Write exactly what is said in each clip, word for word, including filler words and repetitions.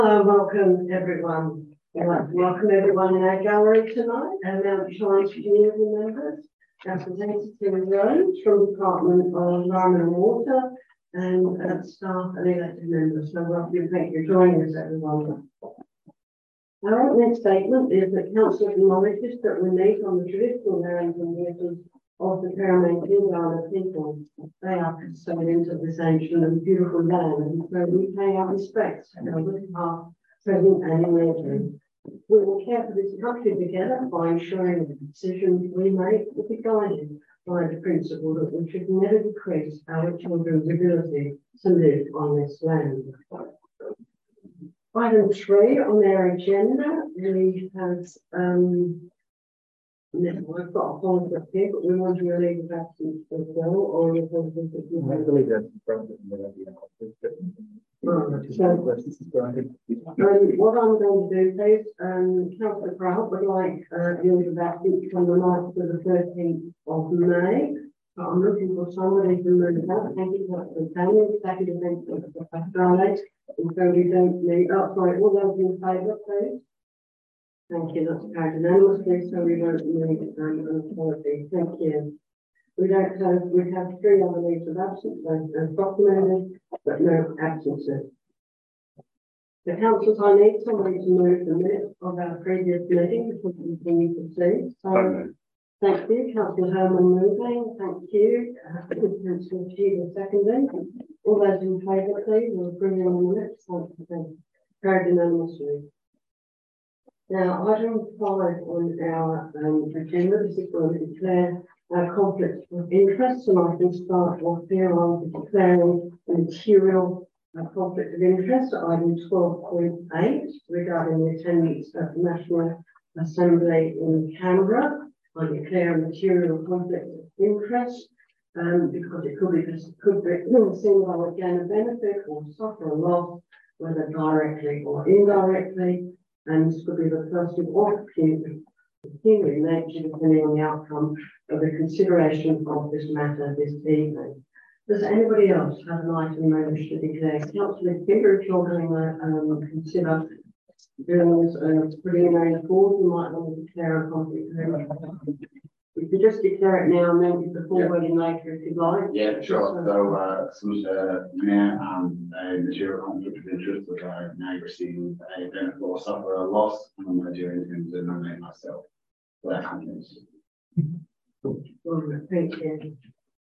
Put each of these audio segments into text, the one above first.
Hello, welcome everyone. I'd like to welcome everyone in our gallery tonight, and Mount Chiles community members, representatives from the Department of Environment and Water, and uh, staff and elected members. So welcome and thank you for joining us, everyone. Our opening statement is that Council acknowledges that we meet on the traditional lands and waters of the Paramount Gilgana people. They are custodians of this ancient and beautiful land, and so we pay our respects to the past, present, and emerging. We will care for this country together by ensuring the decisions we make will be guided by the principle that we should never decrease our children's ability to live on this land. Item three on our agenda, we have um, we've got a point up here, but we want to relieve the absence as well, or the positive. I believe that's in front of them. Right, so, um, what I'm going to do is, um, Councillor Pratt would like uh, the leave of absence from the ninth to the thirteenth of May. So I'm looking for somebody to move that. Thank you for the planning, second event of the Friday. And so we don't need, oh, sorry, all those in favour, please. Thank you, that's carried unanimously, so we don't need um, an apology. Thank you. We don't have, we have three other leaves of absence as documented, but no absences. The councils, I need somebody to move the minutes of our previous meeting because we continue to see. So, okay. Thank you, Councillor Herman moving. Thank you, uh, Councillor Cheever seconding. All those in favour, please, we'll bring in the minutes. Carried unanimously. Now, item five on our um, agenda, this is where we declare our conflict of interest, and I can start off here on declaring a material uh, conflict of interest at item twelve point eight regarding the attendance at the National Assembly in Canberra. I declare a material conflict of interest um, because it could be could be seen by would gain a benefit or suffer a loss, whether directly or indirectly. And this could be the personal or pecuniary nature, depending on the outcome of the consideration of this matter this evening. Does anybody else have an item they wish to declare? Councillor Finger, if you're going to um, consider doing this uh, preliminary forward, you might want to declare a conflict of interest. You could just declare it now and then before voting later if you'd like. Yeah, sure. So, uh, some uh, mayor and a material conflict of interest that I now receiving a benefit or suffer a loss, and I'm going to do anything to nominate myself for that conflict. Well, thank you.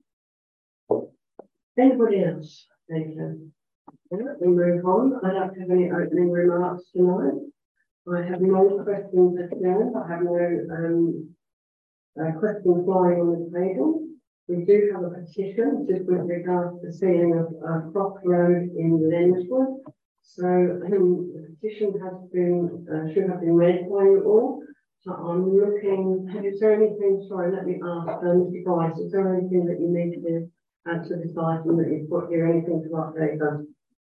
Anybody else? Thank you. We move on. I don't have any opening remarks tonight. I have no questions at the end. I have no um, Uh, questions lying on the table. We do have a petition just with regards to the sealing of uh, Croft Road in Lenswood. So um, the petition has been, uh, should have been read by you all. So I'm looking, is there anything, sorry, let me ask, um, Mister Price, is there anything that you need to add to this item that you've put here, anything to update us?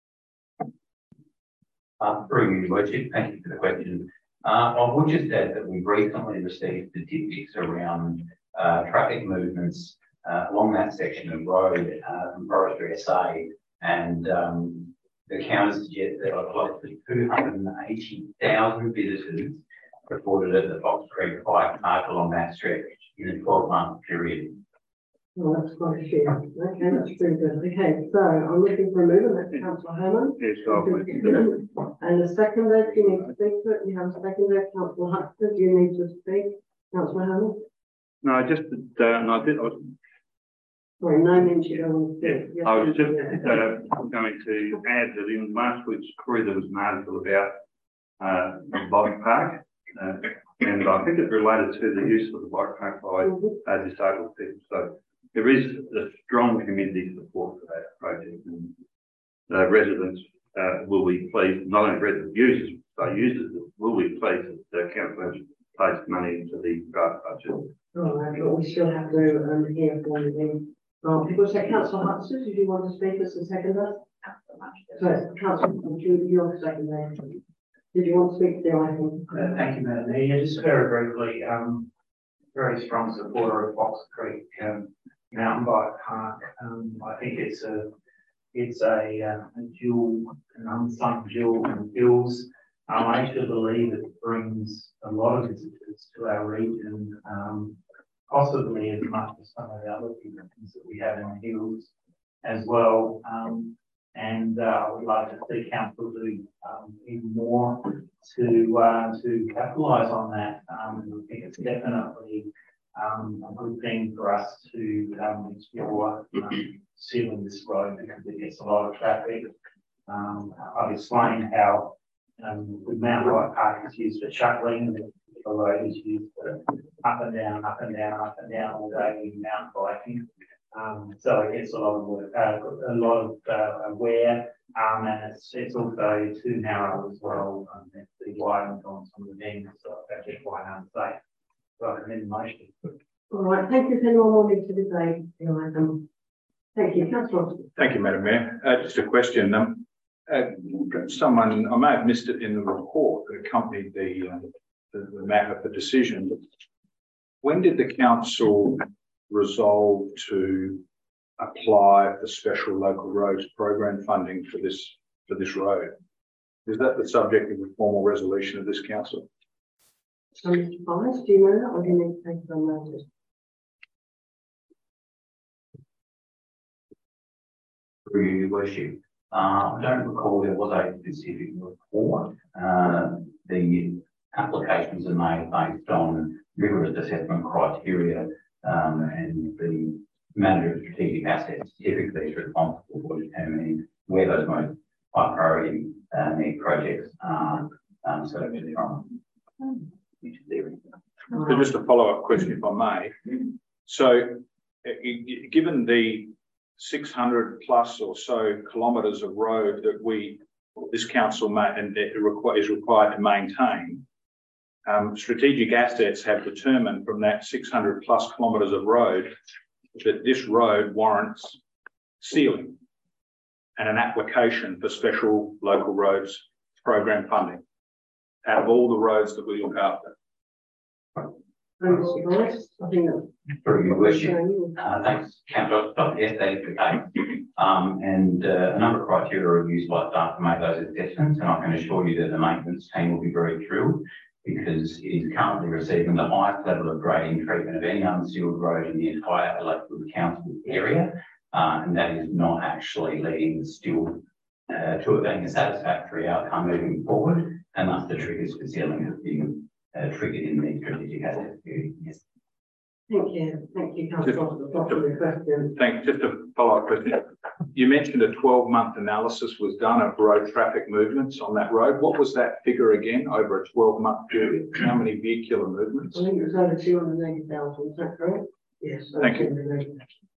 Uh, through you, Worship, thank you for the question. Uh, I would just add that we've recently received statistics around uh, traffic movements uh, along that section of road uh, from Forestry S A, and um, the count suggests that I've got two hundred eighty thousand visitors reported at the Fox Creek Bike Park along that stretch in a twelve month period. Well, that's quite a few. Okay, that's pretty good. Okay, so I'm looking for a mover. That's Councillor Herman. Yes, I'll And the second vote, you need to speak to it. You have a second vote, Councillor Huxford. You need to speak, Councillor Herman. No, I just uh, no, I did. I was, Sorry, no means you don't want to speak. yeah, I was just uh, going to add that in last week's Courier there was an article about uh, the bike park, uh, and I think it related to the use of the bike park by mm-hmm. uh, disabled people. So there is a strong community support for that project, and uh, residents uh, will be pleased, not only resident users, but users will be pleased that the council has placed money into the draft budget. All right, but we still have to um, hear from you. Well, people say, Councillor Hudson, did you want to speak as a seconder? So, Councillor, you, you're seconder. Did you want to speak to the item? Uh, thank you, Madam Mayor. Just very briefly, um, very strong supporter of Fox Creek um, Mountain Bike Park. Um, I think it's a it's a, uh, a dual, an unsung jewel in the hills. Um, I actually believe it brings a lot of visitors to our region, um, possibly as much as some of the other things that we have in the hills as well. Um, and uh, I would like to see council do um, even more to uh, to capitalise on that. Um, I think it's definitely um, a good thing for us to um, explore um, sealing this road because it gets a lot of traffic. Um, I've explained how um, the Mount White Park is used for shuttling, the road is used for up and down, up and down, up and down all day in mountain biking. Um, so it gets a lot of work, uh, a lot of uh, wear, um, and it's it's also too narrow as well. Um, it's the widened on some of the bends, so it's actually quite unsafe. So I'm in motion. All right, thank you. If anyone wanted to debate the item. Thank you, Councillor. Thank you, Madam Mayor. Uh, just a question. Um, uh, someone, I may have missed it in the report that accompanied the, uh, the, the matter for decision. When did the council resolve to apply for special local roads program funding for this for this road? Is that the subject of a formal resolution of this council? So, Mister Price, do you know that, or do you need to take it on notice? Through your worship, uh, I don't recall there was a specific report. Uh, the applications are made based on rigorous assessment criteria, um, and the manager of strategic assets typically is responsible for determining where those most high priority uh, need projects are um, selected from. So just a follow-up question, if I may. So, uh, given the six hundred plus or so kilometres of road that we, this council may, and it require, is required to maintain, um, strategic assets have determined from that six hundred plus kilometres of road that this road warrants sealing and an application for special local roads program funding out of all the roads that we look after. Through your worship, uh, thanks, Councillor. Yes, that is the case. Um, and uh, a number of criteria are used by staff to make those assessments, and I can assure you that the maintenance team will be very thrilled because it is currently receiving the highest level of grading treatment of any unsealed road in the entire elected council area, uh, and that is not actually leading still uh, to it being a satisfactory outcome moving forward, and thus the triggers for sealing have been uh, triggered in the strategic assets period. Yes. Thank you. Thank you, Councillor, for the question. Thanks. Just a follow-up question. You mentioned a twelve month analysis was done of road traffic movements on that road. What was that figure again over a twelve month period? How many vehicular movements? I think it was over two hundred eighty thousand, is that correct? Yes. Thank you.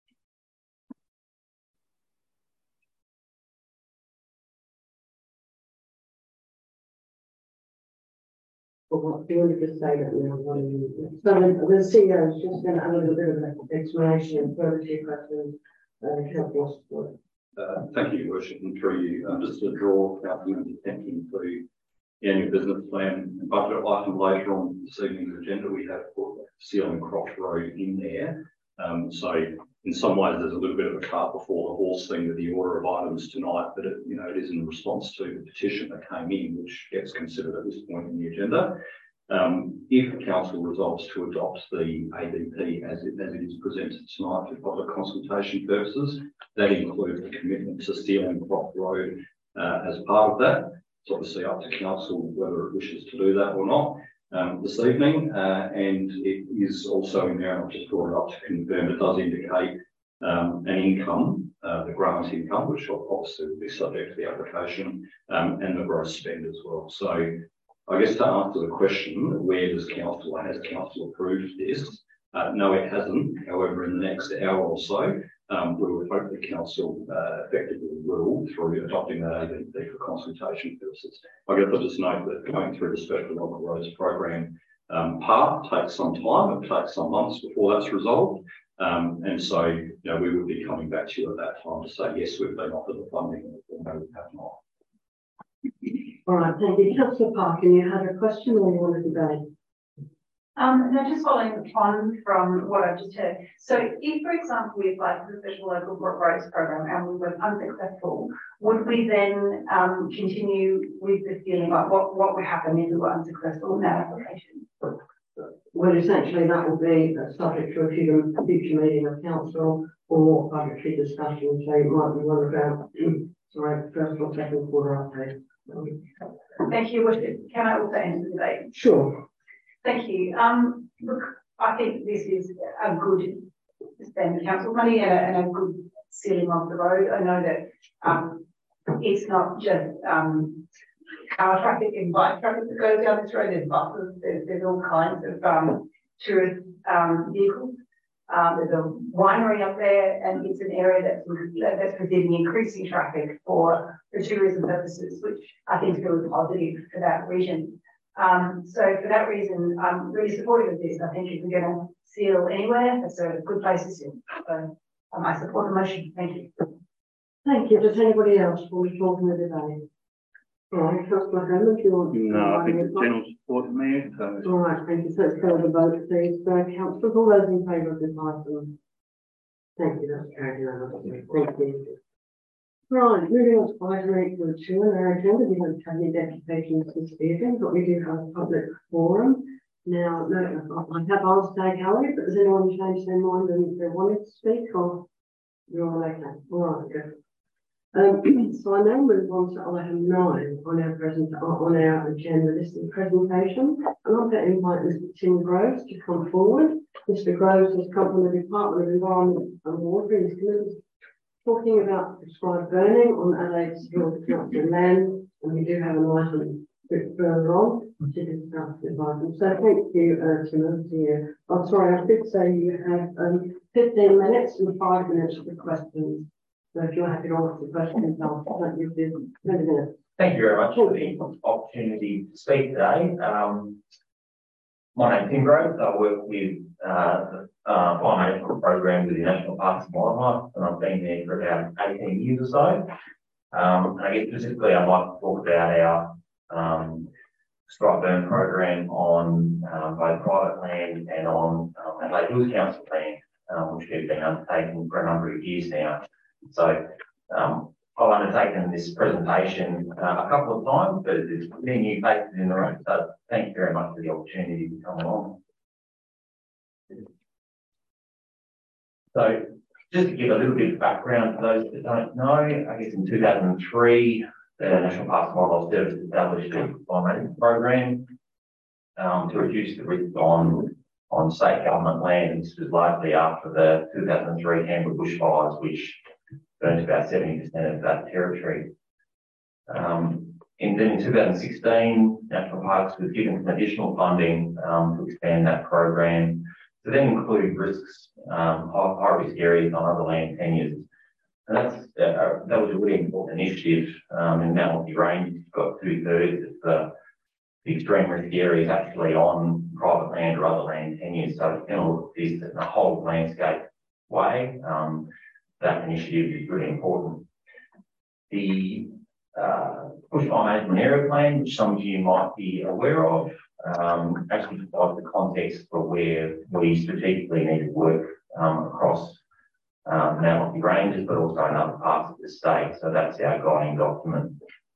But what do you want to just say that now? What do you, so the, the C E O is just going to add a little bit of an explanation further to your question, uh, Councillor Support. Uh, thank you, Your Worship, and through you, uh, just to draw Council members' attention to the annual business plan and budget item later on this evening's agenda. We have put Sealing Cross Road in there. Um, so in some ways, there's a little bit of a cart before the horse thing with the order of items tonight, but it, you know, it is in response to the petition that came in, which gets considered at this point in the agenda. Um, if Council resolves to adopt the A B P as it, as it is presented tonight for public consultation purposes, that includes the commitment to Sealing Cross Road uh, as part of that. It's obviously up to Council whether it wishes to do that or not um, this evening, uh, and it is also in there, and I've just brought it up to confirm, it does indicate um, an income, uh, the grant income, which obviously will be subject to the application, um, and the gross spend as well. So I guess to answer the question, where does Council, has Council approved this? Uh, no, it hasn't. However, in the next hour or so, um, we will hope the Council uh, effectively will, through adopting that A B P for consultation purposes. I guess I'll just note that going through the Special Local Roads Program um, part takes some time. It takes some months before that's resolved. Um, and so, you know, we will be coming back to you at that time to say, yes, we've been offered the funding, or no, we have not. All right, thank you. Councillor Parkin, you had a question or you want to debate? Um, now just following on from what I've just heard. So if, for example, we applied for the Special Local Roads Program and we were unsuccessful, would we then um, continue with the feeling like what, what would happen if we were unsuccessful in that application? Well, essentially that will be subject to a future, future meeting of council or budgetary discussion, so it might be one about, sorry, first or second quarter update. Thank you, Worship. Can I also enter the debate? Sure. Thank you. Um, look, I think this is a good spend of council money and a, and a good sealing of the road. I know that um, it's not just um, car traffic and bike traffic that goes down this road. There's buses, there's, there's all kinds of um, tourist um, vehicles. Um, there's a winery up there, and it's an area that's, that's receiving increasing traffic for, for tourism purposes, which I think is really positive for that region. Um, so for that reason, I'm really supportive of this. I think if we're going to seal anywhere, that's a good place to seal. So um, I support the motion. Thank you. Thank you. Does anybody else want to talk in the debate? All right, Councillor Hammond, do you want to? No, I think it's general support, Mayor. So. All right, thank you. So let's go to the vote, please. Uh, councillors, all those in favour of this item? Thank you. That's carried unanimously. Thank you. Right, moving on to item eight point two on our agenda, we don't have any deputations this evening, but we do have a public forum. Now, no, I have asked Dag Howard, but has anyone changed their mind and they wanted to speak, or you're all okay? All right, good. Um, so I now move on to item nine on our present on our agenda. This is the presentation, and I'm going to invite Mister Tim Groves to come forward. Mister Groves has come from the Department of Environment and Water, and he's talking about prescribed burning on Adelaide's Hill Council land, and we do have an item a bit further on to discuss this item. So thank you, uh, Tim, to you. I'm sorry, I did say you have um, fifteen minutes and five minutes for questions. So if you're happy to answer questions, I'll let you do twenty minutes. Thank you very much for the opportunity to speak today. Um, my name's Tim Groves. I work with uh, the uh, fire management program with the National Parks and Wildlife, and I've been there for about eighteen years or so. Um, and I guess specifically, I'd like to talk about our um, strike burn program on um, both private land and on um, Adelaide Hills Council land, um, which we've been undertaking for a number of years now. So um, I've undertaken this presentation uh, a couple of times, but there's many new faces in the room. So thank you very much for the opportunity to come along. So just to give a little bit of background for those that don't know, I guess in two thousand three, the National Parks and Wildlife Service established a fire management program um, to reduce the risk on, on state government land. This was largely after the two thousand three Canberra bushfires, which burnt about seventy percent of that territory. Um, and then in two thousand sixteen, National Parks was given some additional funding um, to expand that program to then include risks, um, high, high risk areas on other land tenures. And that's, uh, that was a really important initiative. Um, in Mount Lofty Range, you've got two thirds of the, the extreme risk areas actually on private land or other land tenures. So it's going to look at this in a whole landscape way. Um, that initiative is really important. The uh, Bushfire Management Area Plan, which some of you might be aware of, um, actually provides the context for where we strategically need to work um, across um, Mount Lofty Ranges, but also in other parts of the state. So that's our guiding document.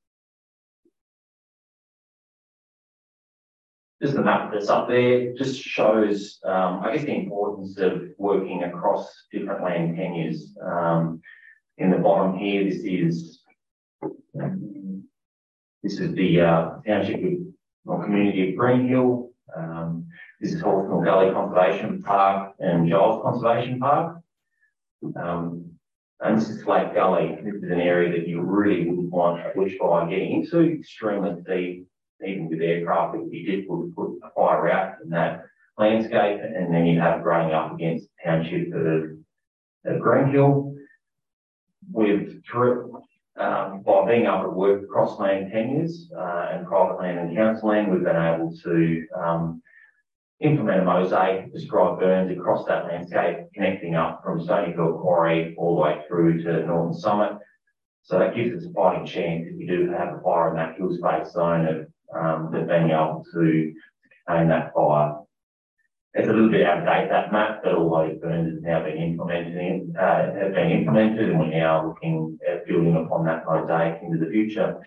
Just the map that's up there just shows, um, I guess, the importance of working across different land tenures. Um, in the bottom here, this is um, this is the uh, township or community of Greenhill. Um, this is Hawthorne Valley Conservation Park and Giles Conservation Park. Um, and this is Flat Gully. This is an area that you really wouldn't want a bushfire getting into, extremely deep. Even with aircraft, it would be difficult to put a fire out in that landscape, and then you'd have growing up against the township of, of Greenhill. We've, um, by being able to work across land tenures uh, and private land and council land, we've been able to um, implement a mosaic of prescribed burns across that landscape, connecting up from Stonyfield Quarry all the way through to Northern Summit. So that gives us a fighting chance if we do have a fire in that hill space zone of Um, they're being able to contain that fire. It's a little bit out of date, that map, but all those burns have now been implemented, uh, have been implemented, and we're now looking at building upon that mosaic into the future.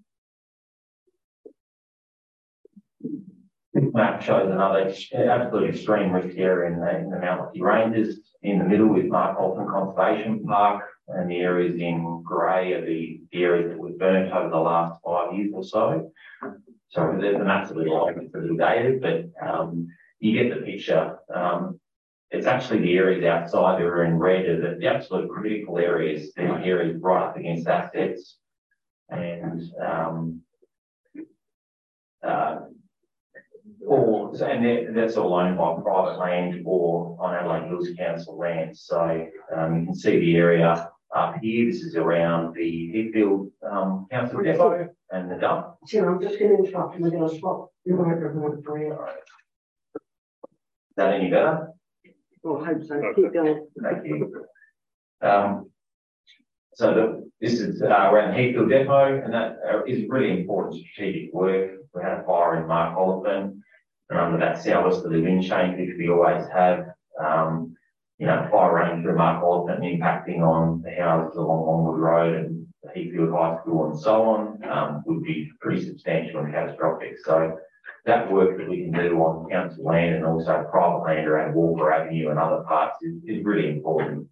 This map shows another absolute extreme risk area in the, in the Mount Lockie Ranges. In the middle is Mark Halton Conservation Park, and the areas in grey are the, the areas that were burnt over the last five years or so. So the, the map's a little, it's a little dated, but um, you get the picture. Um, it's actually the areas outside that are in red are the, the absolute critical areas. They're the areas right up against assets, and um, uh, or and that's all owned by private land or on Adelaide Hills Council land. So um, you can see the area up here. This is around the Heathfield um, Council depot and the dump. Tim, I'm just going to interrupt and we're going to swap your microphone for you. Is that any better? Oh, I hope so. Keep going. Thank you. Um, so the, this is uh, around Heathfield depot, and that uh, is really important strategic work. We had a fire in Mark Oliphant, and under that southwesterly wind chain, which we always have, um, you know, fire running through Mark Oliphant and impacting on the houses along Longwood Road and the Heathfield High School and so on, um, would be pretty substantial and catastrophic. So that work that we can do on council land and also private land around Walker Avenue and other parts is, is really important.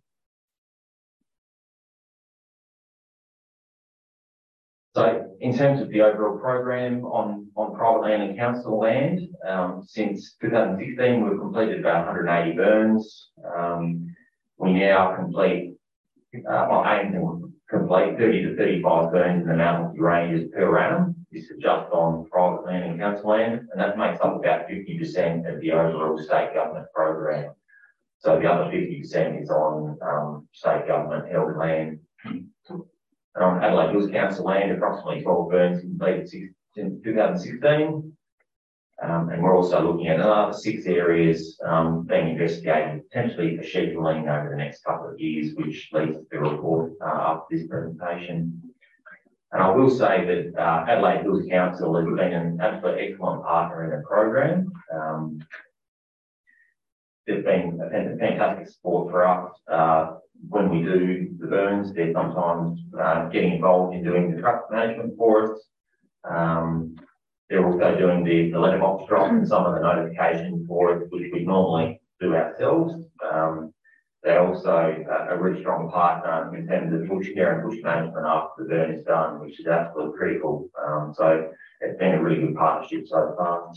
So in terms of the overall program on, on private land and council land, um, since two thousand sixteen, we've completed about one hundred eighty burns. Um, we now complete, uh, well, aim to complete thirty to thirty-five burns in the Mount Lockie Ranges per annum. This is just on private land and council land, and that makes up about fifty percent of the overall state government program. So the other fifty percent is on um, state government held land. And on Adelaide Hills Council land, approximately twelve burns completed since two thousand sixteen. Um, and we're also looking at another six areas um, being investigated, potentially for scheduling over the next couple of years, which leads to the report uh, after this presentation. And I will say that uh, Adelaide Hills Council has been an absolute excellent partner in the program. Um, there's been a fantastic support for us. Uh, when we do the burns, they're sometimes uh, getting involved in doing the traffic management for us. Um, they're also doing the, the letterbox drop and some of the notification for us, which we normally do ourselves. Um, they're also a, a really strong partner in terms of bush care and bush management after the burn is done, which is absolutely critical. Um, so it's been a really good partnership so far.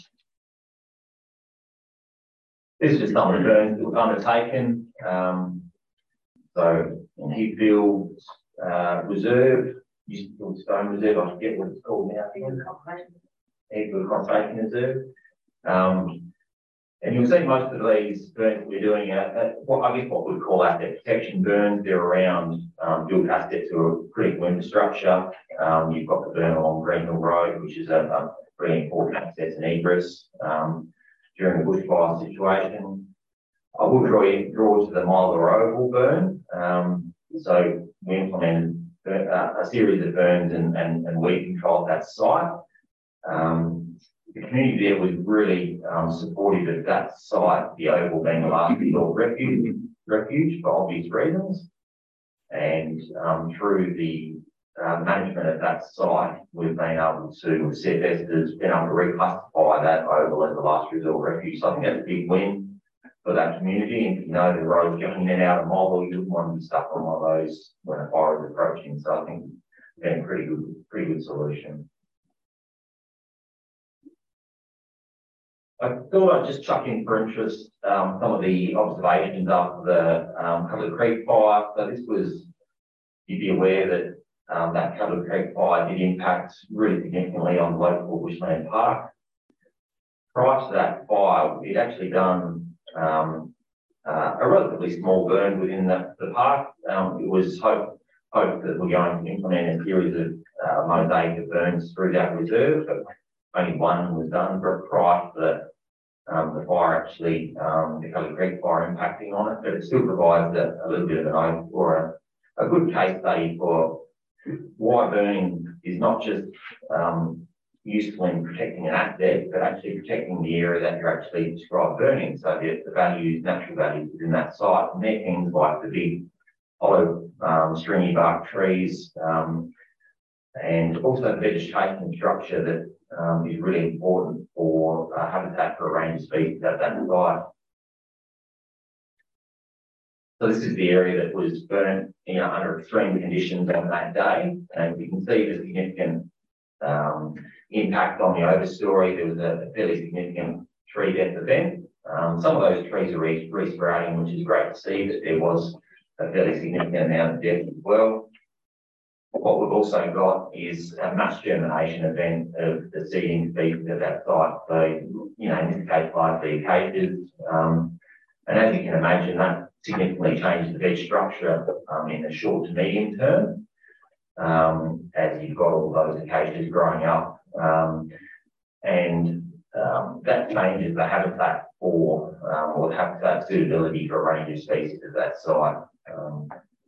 This is just some of the burns that we've undertaken. Um, so in Heathfield uh, Reserve, Heathfield Stone Reserve, I forget what it's called now. Heathfield Conservation Reserve. Um, and you'll see most of these burns that we're doing at, at what I guess what we'd call asset protection burns. They're around um, built assets or critical infrastructure. Um, you've got the burn along Greenhill Road, which is a, a really important access and egress um, during the bushfire situation. I will draw, you, draw to the Myler Oval burn. Um, so we implemented uh, a series of burns and, and, and weed control at that site. Um, the community there was really um, supportive of that site, the Oval being the last resort refuge, refuge for obvious reasons. And um, through the uh, management of that site, we've been able to, C F S has been able to reclassify that Oval as the last resort refuge. So I think that's a big win for that community. And if you know the road getting in and out of Marlborough, you wouldn't want to be stuck on one of those when a fire is approaching. So I think it's been a pretty good, pretty good solution. I thought I'd just chuck in for interest um, some of the observations after the um, Cuddly Creek fire. So this was, you'd be aware that um, that Cuddly Creek fire did impact really significantly on local bushland park. Prior to that fire, we'd actually done um, uh, a relatively small burn within the, the park. Um, it was hoped hope that we're going to implement a series of uh, mosaic of burns through that reserve, but only one was done prior to the Um, the fire actually, um, the Cuddly Creek fire impacting on it, but it still provides a, a little bit of an oath or a, a good case study for why burning is not just um, useful in protecting an asset, but actually protecting the area that you're actually described burning. So the, the values, natural values within that site, and they're things like the big hollow um, stringy bark trees, um, and also the vegetation structure that um, is really important for uh, habitat for a range of species at that site. So this is the area that was burnt, you know, under extreme conditions on that day, and you can see the significant um, impact on the overstory. There was a, a fairly significant tree death event. Um, some of those trees are re resprouting, which is great to see, but there was a fairly significant amount of death as well. What we've also got is a mass germination event of the seeding species at that site. So, you know, in this case, largely acacias. Um, and as you can imagine, that significantly changed the veg structure um, in the short to medium term, um, as you've got all those acacias growing up. Um, and um, that changes the habitat for, um, or the habitat suitability for a range of species at that site. Um,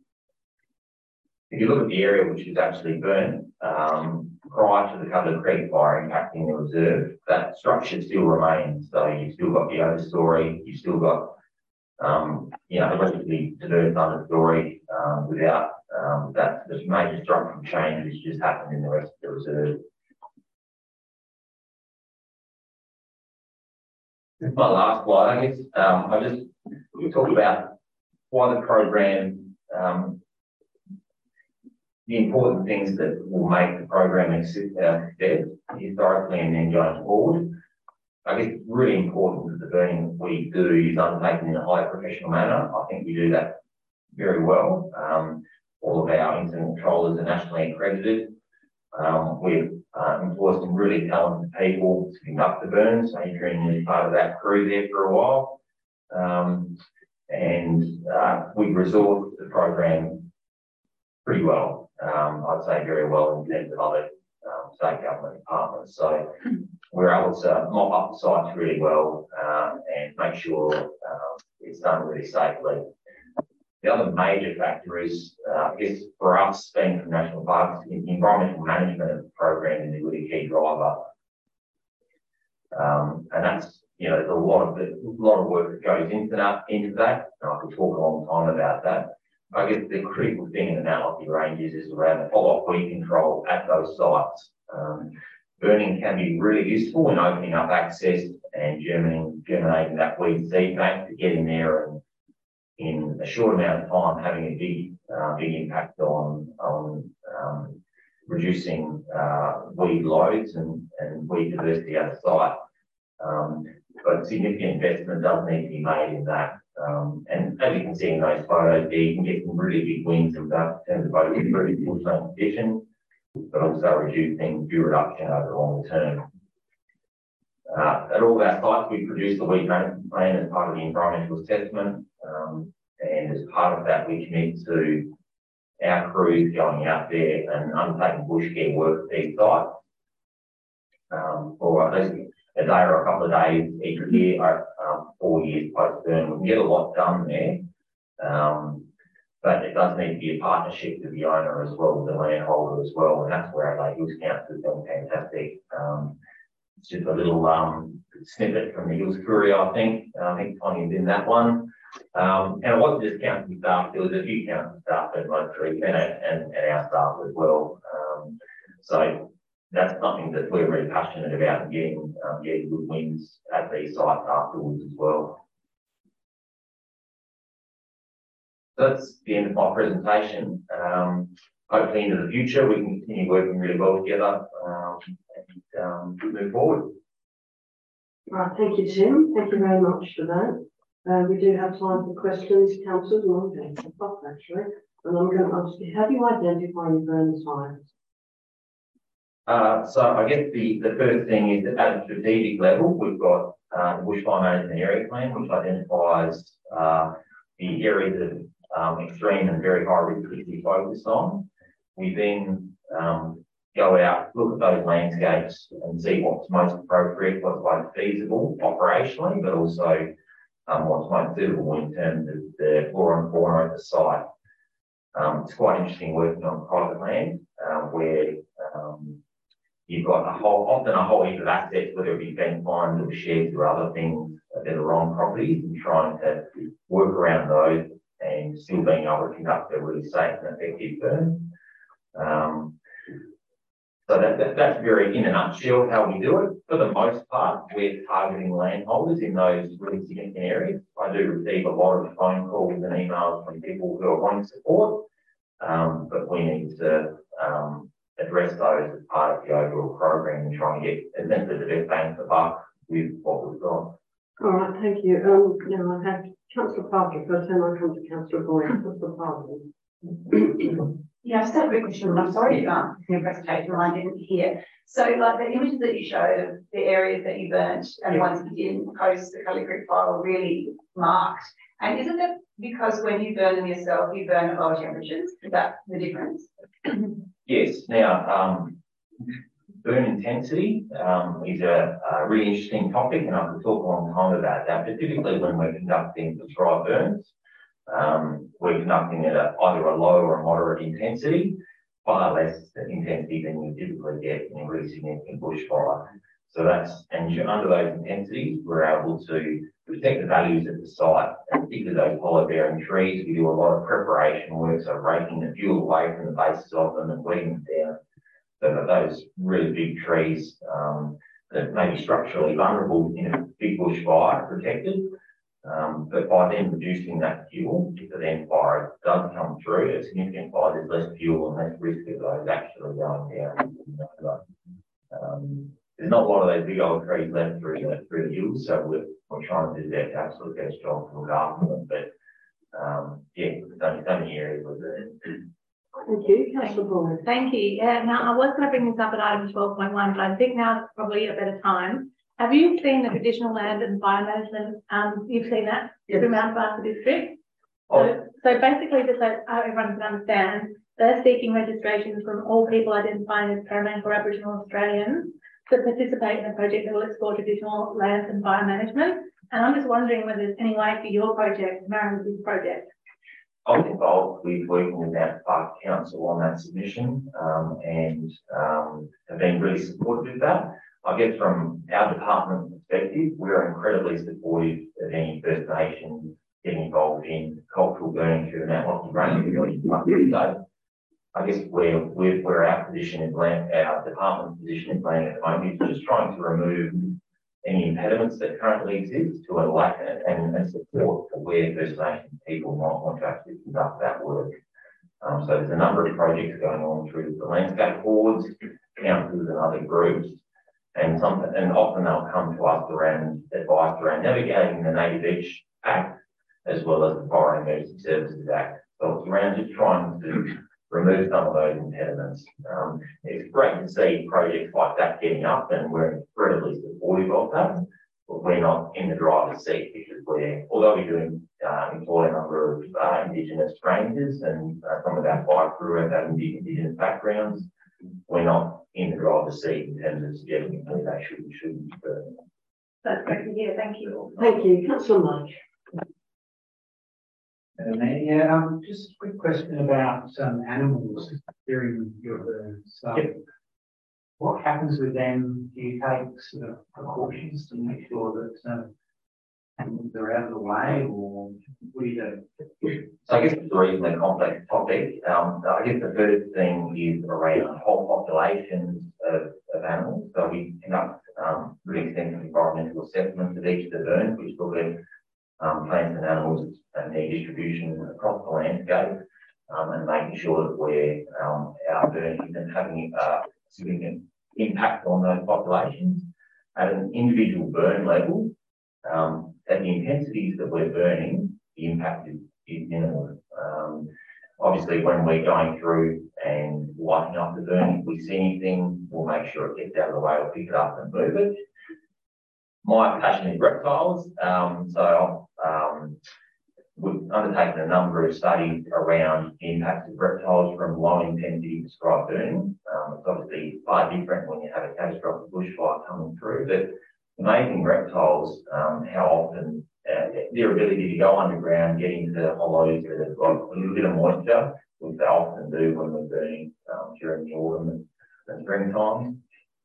if you look at the area which was actually burnt um, prior to the Cutler Creek fire impacting the reserve, that structure still remains. So you've still got the overstory, you've still got um, you know, a relatively diverse understory um, without um, that this major structural change which just happened in the rest of the reserve. This is my last slide, I guess. Um, I just talk about why the program, um, the important things that will make the program a success historically and then going forward. I guess it's really important that the burning that we do is undertaken in a highly professional manner. I think we do that very well. Um, all of our incident controllers are nationally accredited. Um, we've uh, employed some really talented people to conduct the burns. So Adrian is part of that crew there for a while. Um, and uh, we resourced the program pretty well. Um, I'd say very well in terms of other um, state government departments. So we're able to mop up the sites really well um, and make sure um, it's done really safely. The other major factor is, uh, I guess, for us being from national parks, the environmental management of the program is a really key driver. Um, and that's, you know, there's a lot of a lot of work that goes into that. Into that, and I could talk a long time about that. I guess the critical thing in the Mount Lockie ranges is around the follow-up weed control at those sites. Um, burning can be really useful in opening up access and germinating, germinating that weed seed bank to get in there and in a short amount of time having a big, uh, big impact on, on um, reducing uh, weed loads and, and weed diversity at the site. Um, but significant investment does need to be made in that. Um, and as you can see in those photos there, you can get some really big wins in terms of both improving water conditions, but also reducing dew reduction over the long term. Uh, at all of our sites, we produce the weed management plan as part of the environmental assessment, um, and as part of that, we commit to our crews going out there and undertaking bush care work at these sites um, for at least a day or a couple of days each year, um, four years post-burn. We can get a lot done there, um, but it does need to be a partnership with the owner as well, the landholder as well, and that's where our Hills Council has been fantastic. Um, it's just a little um, snippet from the Hills Courier, I think. I think Tanya's in that one. Um, and it wasn't just council staff, there was a few council staff at Mud Creek and, and, and our staff as well. Um, so that's something that we're really passionate about, getting, um, getting good wins at these sites afterwards as well. So that's the end of my presentation. Um, hopefully into the future we can continue working really well together um, and um, move forward. Right, thank you, Tim. Thank you very much for that. Uh, we do have time for questions, councillors, and I'm going to stop actually. And I'm going to ask you, how do you identify your burn sites? Uh, so I guess the, the first thing is that at a strategic level, we've got uh, the Bushfire Management Area Plan, which identifies uh, the areas of um, extreme and very high risk that we focus on. We then um, go out, look at those landscapes and see what's most appropriate, what's most feasible operationally, but also um, what's most suitable in terms of the flora and fauna of the site. Um, it's quite interesting working on private land uh, where um, you've got a whole, often a whole heap of assets, whether it be fence lines or sheds or other things that are on properties, and trying to work around those and still being able to conduct a really safe and effective burn. Um, so that, that, that's very, in a nutshell, how we do it. For the most part, we're targeting landholders in those really significant areas. I do receive a lot of phone calls and emails from people who are wanting support, um, but we need to um, address those as part of the overall program and try and get essentially the best bang for the buck with what we've got. All right, thank you. Um, now I have Councillor Parker first, then I'll come to Councillor Boyd. Councillor Parker. Yeah, I just have a quick question. I'm sorry, um, in your presentation, I didn't hear. So, like the images that you showed of the areas that you burnt and ones you didn't post the Cully Creek file are really marked. And isn't it because when you burn them yourself, you burn at lower temperatures? Is that the difference? Yes. Now, um, burn intensity um, is a, a really interesting topic, and I could talk a long time about that. But typically, when we're conducting prescribed burns, um, we're conducting at a, either a low or a moderate intensity, far less intensity than you typically get in a really significant bushfire. So that's, and under those intensities, we're able to protect the values at the site, and particularly those hollow-bearing trees. We do a lot of preparation work, so raking the fuel away from the bases of them and wetting them down. So that those really big trees um, that may be structurally vulnerable in a big bushfire are protected. Um, but by then reducing that fuel, if the then fire does come through, a significant fire, there's less fuel and less risk of those actually going down. Um, there's not a lot of those big old trees left through the, through the hills, so we're, we're trying to do that absolute best job to look after them. But um, yeah, there's only so many areas with it. Thank you, Councillor Boyd. Thank you. Yeah, now I was going to bring this up at item twelve point one, but I think now is probably a better time. Have you seen the traditional land and fire management? Um, you've seen that Yes. through Mount Barker District. Oh. So, so basically, just so everyone can understand, they're seeking registrations from all people identifying as Paramount or Aboriginal Australians to participate in a project that will explore traditional land and fire management. And I'm just wondering whether there's any way for your project to marry with this project. I was involved with working with Mount Barker Council on that submission um, and um, have been really supportive of that. I guess from our department perspective, we're incredibly supportive of any First Nation getting involved in cultural burning through the Mount Lockie Range. So I guess where, where, where our position is land, our department's position is landing at the moment is just trying to remove any impediments that currently exist to allow and, and support for where First Nation people might want to actually conduct that work. Um, so there's a number of projects going on through the landscape boards, councils and other groups. And some, and often they'll come to us around advice around navigating the Native Beach Act as well as the Fire and Emergency Services Act. So it's around just trying to remove some of those impediments. Um, it's great to see projects like that getting up, and we're incredibly supportive of that. But we're not in the driver's seat because we're, although we do uh, employ a number of uh, Indigenous rangers and uh, some of our fire crew have Indigenous backgrounds, we're not in the driver's seat in terms of suggesting whether they should and shouldn't. That's great to hear. Thank you. Thank you, Councillor Mudge. Uh, yeah, um, just a quick question about um, animals during your burns. So, yep. What happens with them? Do you take sort of precautions to make sure that um, animals are out of the way, or what do you do? So I guess it's a reasonably complex topic. Um, so I guess the first thing is around whole populations of, of animals. So we conduct um, really extensive environmental assessments of each of the burns, which look at um, plants and animals and their distribution across the landscape, um, and making sure that we're um, our burn isn't having a significant impact on those populations. At an individual burn level, um, at the intensities that we're burning, the impact is, is minimal. Um, obviously, when we're going through and lighting up the burn, if we see anything, we'll make sure it gets out of the way, we'll pick it up and move it. My passion is reptiles, um, so um, we've undertaken a number of studies around the impacts of reptiles from low intensity prescribed burning. Um, it's obviously far different when you have a catastrophic bushfire coming through, but amazing reptiles, um, how often uh, their ability to go underground, get into hollows that have got a little bit of moisture, which they often do when we're burning um, during the autumn and, and springtime.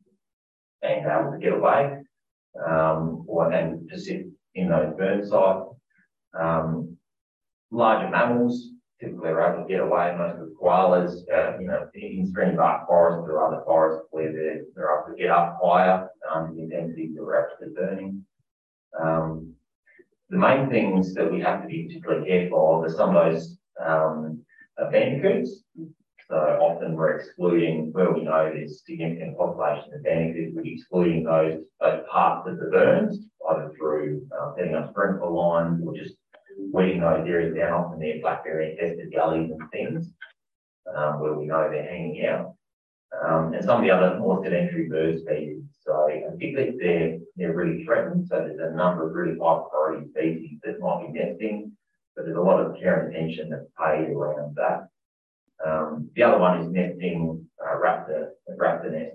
being able to get away, um, or and to sit in those burn sites. Um, larger mammals typically are able to get away. Most of the koalas, uh, you know, in spring bark forest or other forests where they're, they're able to get up higher, um, the intensity that we're actually burning. Um, the main things that we have to be particularly careful of are some of those um, bandicoots. So often we're excluding, where we know there's significant population of bandicoots, we're excluding those, those parts of the burns, either through uh, setting up sprinkler lines or just weeding those areas down. Often they're blackberry infested gullies and things um, where we know they're hanging out. Um, and some of the other more sedentary bird species. So particularly if they're, they're really threatened, so there's a number of really high priority species that might be nesting, but there's a lot of care and attention that's paid around that. Um, the other one is nesting uh, raptor, raptor nests.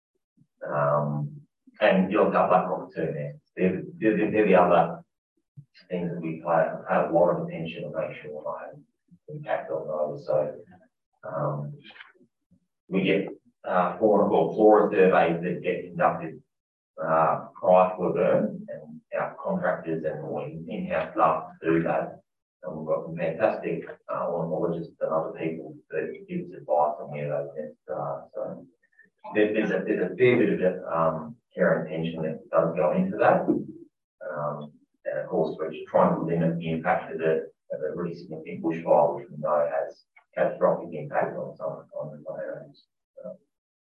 Um, and yellowtail black cockatoo nests. They're, they're, they're the other things that we pay, pay a lot of attention to make sure we have impact on those. So um, we get uh, fauna or flora surveys that get conducted uh, prior to a burn, and our contractors and in-house staff do that. And we've got some fantastic uh, ornithologists and other people that give us advice on where those nests are. So there, there's, a, there's a fair bit of um, care and attention that does go into that. Um, and of course, we're just trying to limit the impact of the, of the really significant bushfire, which we know has catastrophic impact on some on the areas. So.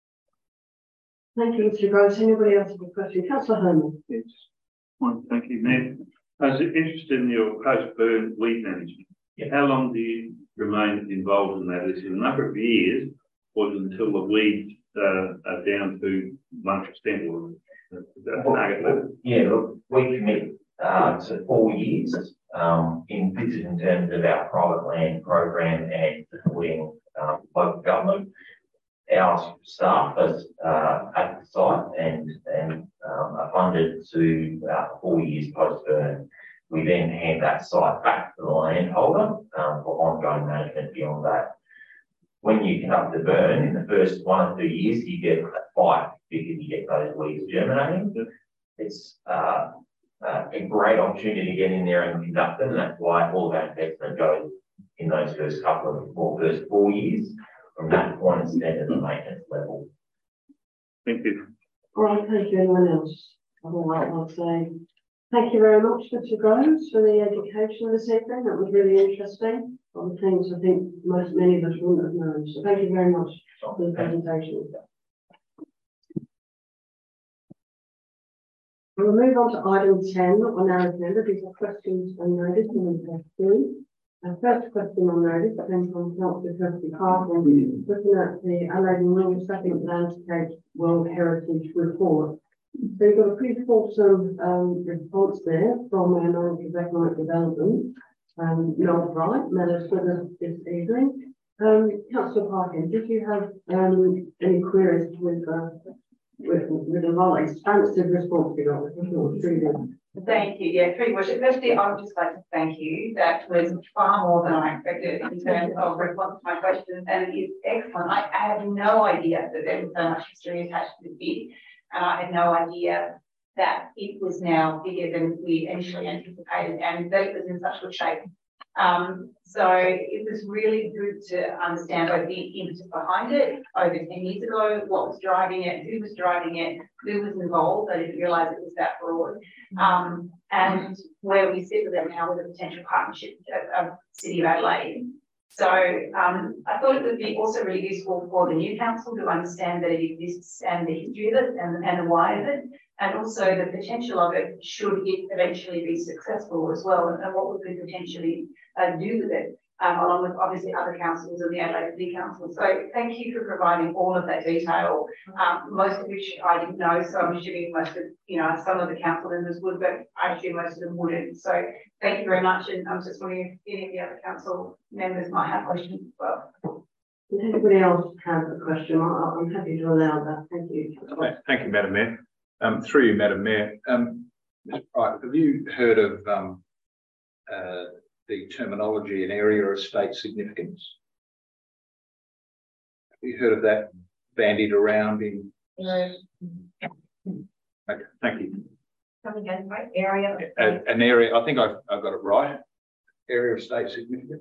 Thank you, Mister Gross. Anybody else have a question? Councillor Herman. Yes. Well, thank you, Mayor. I was interested in your post-burn weed management. Yeah. How long do you remain involved in that? Is it a number of years, or until the weeds uh, are down to one percent or uh, target level? Yeah, look, we commit uh, to four years. Um, in this is in terms of our private land program and supporting um, local government. Our staff is uh, at the site and, and um, are funded to uh, four years post-burn. We then hand that site back to the landholder um, for ongoing management beyond that. When you conduct the burn, in the first one or two years, you get a spike because you get those weeds germinating. It's uh, uh, a great opportunity to get in there and conduct them, and that's why all of our investment goes in those first couple of or first four years. From that point, it's then at the maintenance level. Thank you. All right, thank you. Anyone else? All right, I'll say thank you very much, Mister Groves, for the education this evening. That was really interesting. On things I think most many of us wouldn't have known. So thank you very much for the presentation. We'll move on to item ten on our agenda. These are questions and notice and through. Our first question on notice came from Councillor Kirsty Carson, looking at the Adelaide and Rural Setting Landscape World Heritage Report. So you've got a pretty fulsome um, response there from our Manager of Economic Development, um, Noel Bright, Mellis with us this evening. Um, Councillor Parkin, did you have um, any queries with, uh, with, with a lot of expansive response you got? Thank you. Yeah, pretty much. Firstly, I would just like to thank you. That was far more than I expected in terms of response to my questions, and it is excellent. I, I had no idea that there was so much history attached to the bid, and I had no idea that it was now bigger than we initially anticipated, and that it was in such good shape. Um, so it was really good to understand both the impetus behind it over ten years ago, what was driving it, who was driving it, who was involved. I didn't realise it was that broad. Um, and where we sit with it now with a potential partnership of, of City of Adelaide. So um, I thought it would be also really useful for the new council to understand that it exists and the history of it and, and the why of it, and also the potential of it should it eventually be successful as well, and, and what we could potentially uh, do with it, um, along with obviously other councils and the Adelaide City Council. So thank you for providing all of that detail, um, most of which I didn't know, so I'm assuming most of, you know, some of the council members would, but I assume most of them wouldn't. So thank you very much, and I'm just wondering if any of the other council members might have questions as well. Does anybody else have a question? I, I'm happy to allow that. Thank you. Thank you, Madam Mayor. Um, through you, Madam Mayor. Um, right, have you heard of um, uh, the terminology in area of state significance? Have you heard of that bandied around in? No. Okay, thank you. Come again, right, area. An, an area, I think I've, I've got it right. Area of state significance.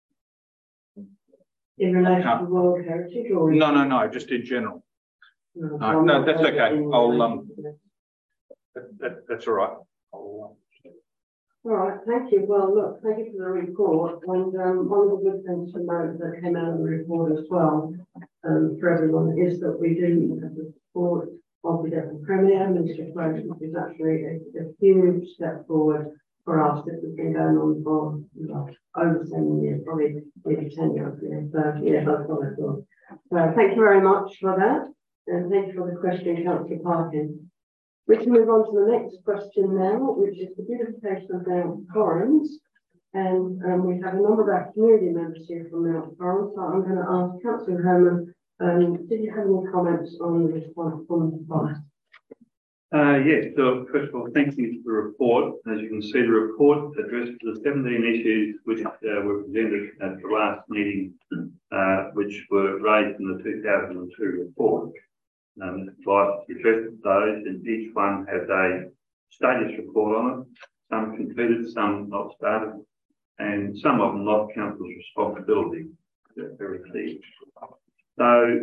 In relation to World Heritage or? No, no, no, just in general. No, No, I'm no, not that's saying okay. in I'll, relation um, to this. That, that, that's all right. I'll, All right, thank you. Well, look, thank you for the report. And um, one of the good things to note that came out of the report as well, um, for everyone, is that we do have the support of the Deputy Premier, Minister Close, which is actually a, a huge step forward for us. This has been going on for you know, over seven years, probably maybe ten years. So, yeah, that's what I thought. So, thank you very much for that. And thank you for the question, Councillor Parkin. We can move on to the next question now, which is the beautification of Mount Torrens. And um, we have a number of our community members here from Mount Torrens. So I'm going to ask Councillor Herman, um, did you have any comments on the response from the forest? Uh, yes, so first of all, thank you for the report. As you can see, the report addresses the seventeen issues which uh, were presented at the last meeting, uh, which were raised in the two thousand two report. Um, I've addressed those, and each one has a status report on it. Some completed, some not started, and some of them not council's responsibility. They're very clear. So,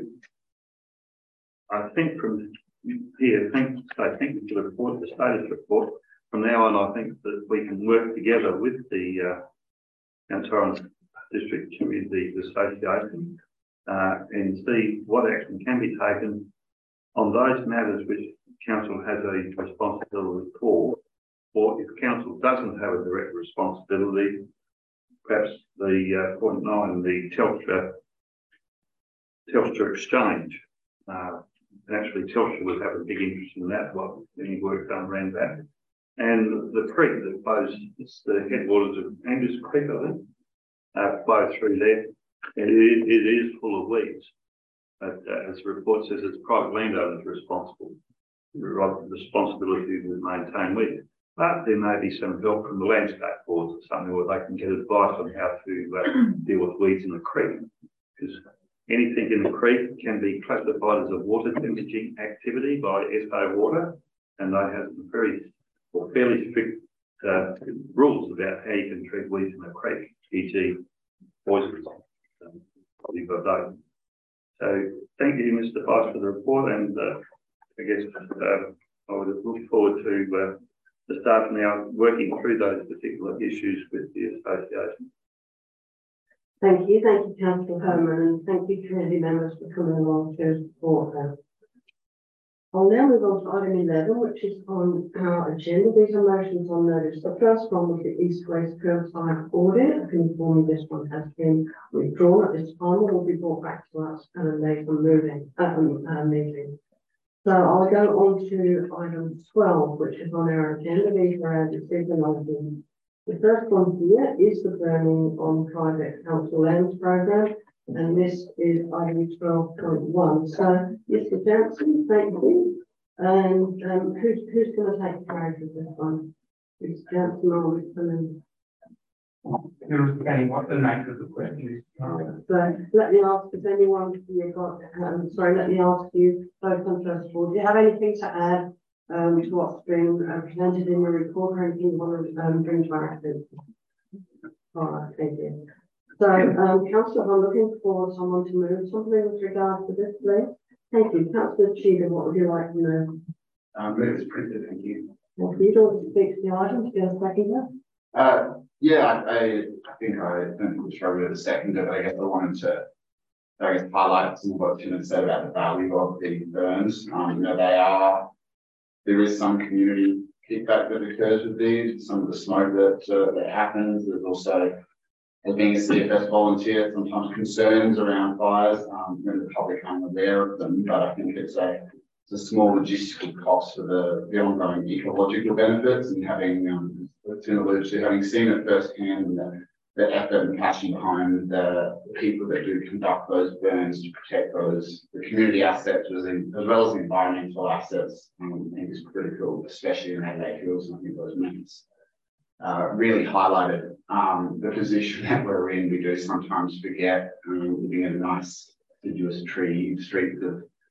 I think from here, thank, so thank you for the report, the status report. From now on, I think that we can work together with the uh, Mount Torrens District Community Association uh, and see what action can be taken on those matters which council has a responsibility for, or if council doesn't have a direct responsibility, perhaps the uh, point nine, the Telstra, Telstra exchange. Uh, and actually Telstra would have a big interest in that, what any work done around that. And the creek that flows, it's the headwaters of Angus Creek, I think, uh, flow through there. And it, it is full of weeds. But uh, as the report says, it's private landowners responsible. The responsibility to maintain weeds. But there may be some help from the landscape boards or something where they can get advice on how to uh, deal with weeds in the creek. Because anything in the creek can be classified as a water damaging activity by S O Water, and they have some very or fairly strict uh, rules about how you can treat weeds in the creek, for example poisons. Um, probably got those. So thank you, Mister Vice, for the report, and uh, I guess uh, I would look forward to uh, the staff now working through those particular issues with the association. Thank you, thank you, Councillor Herman, and thank you, community members, for coming along to support that. I'll now move on to item eleven, which is on our agenda. These are motions on notice. The first one was the East West curbside audit. I can inform you this one has been withdrawn at this time and will be brought back to us at a later moving, um, uh, meeting. So I'll go on to item twelve, which is on our agenda. These are our decision items. The first one here is the burning on private council lands programme, and this is item twelve point one. So, Mister Johnson, thank you. And um, who's who's going to take charge of this one? Mister Johnson or Mister Lynn? Depending what the nature of the question is. So let me ask if anyone you got. Um, sorry, let me ask you both on first of all. Do you have anything to add um, to what's been uh, presented in your report, or anything you want to um, bring to our attention? All right, thank you. So, um, Councillor, I'm looking for someone to move something with regard to this, please. Thank you. Councillor Cheetah, what would you like to know? Um, move as printed, thank you. Well, you don't speak to the item, to get a second here. Uh, yeah, I, I, I think I don't think we struggled with the second, but I guess I wanted to, I guess, highlight some of what Tim had said about the value of the burns. Um, you know, they are, there is some community feedback that occurs with these, some of the smoke that, uh, that happens. There's also, as being a C F S volunteer, sometimes concerns around fires, um, when the public aren't aware of them, but I think it's a, it's a small logistical cost for the, the ongoing ecological benefits, and having, um, Tim alluded to, having seen it firsthand, and the, the effort and passion behind the, the people that do conduct those burns to protect those, the community assets as, in, as well as the environmental assets, um, I think is critical, especially in Adelaide Hills, and I think those minutes Uh, really highlighted um, the position that we're in. We do sometimes forget um, living in a nice deciduous tree streets of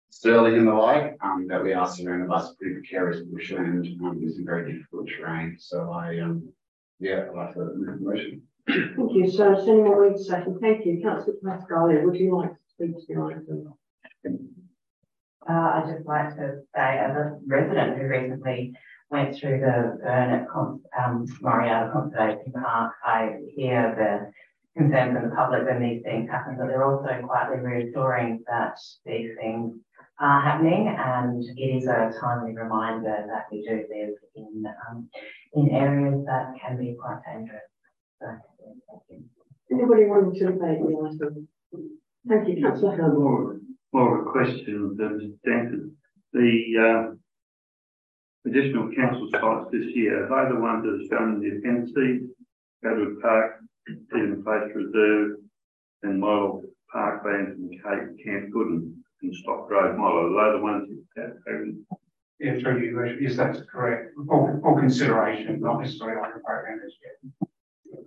Sterling and the like, um, that we are surrounded by some pretty precarious bushland, um, with some very difficult terrain. So I, um, yeah, I'd like to move the motion. Thank you. So, is anyone willing to second? Thank you. Councillor Pascalia, would you like to speak to the item? Uh, I'd just like to say, as a resident who recently went through the burn at Con- um, Moriata Conservation Park, I hear the concerns of the public when these things happen, but they're also quietly reassuring that these things are happening, and it is a timely reminder that we do live in um, in areas that can be quite dangerous. So, thank you. Anybody wanting to debate the item? Thank you, Councillor Hurd. More, more of a question than answered. The uh, additional council sites this year, are they the ones that are shown in the appendices? Gadwood Park, Stephen Place Reserve, and Mile Park, Bantam Cape, Camp Gooden, and Stock Road Mile. Are they the ones that are? Yeah, through you, Your Worship. Yes, that's correct. For, for consideration, not necessarily on the program as yet.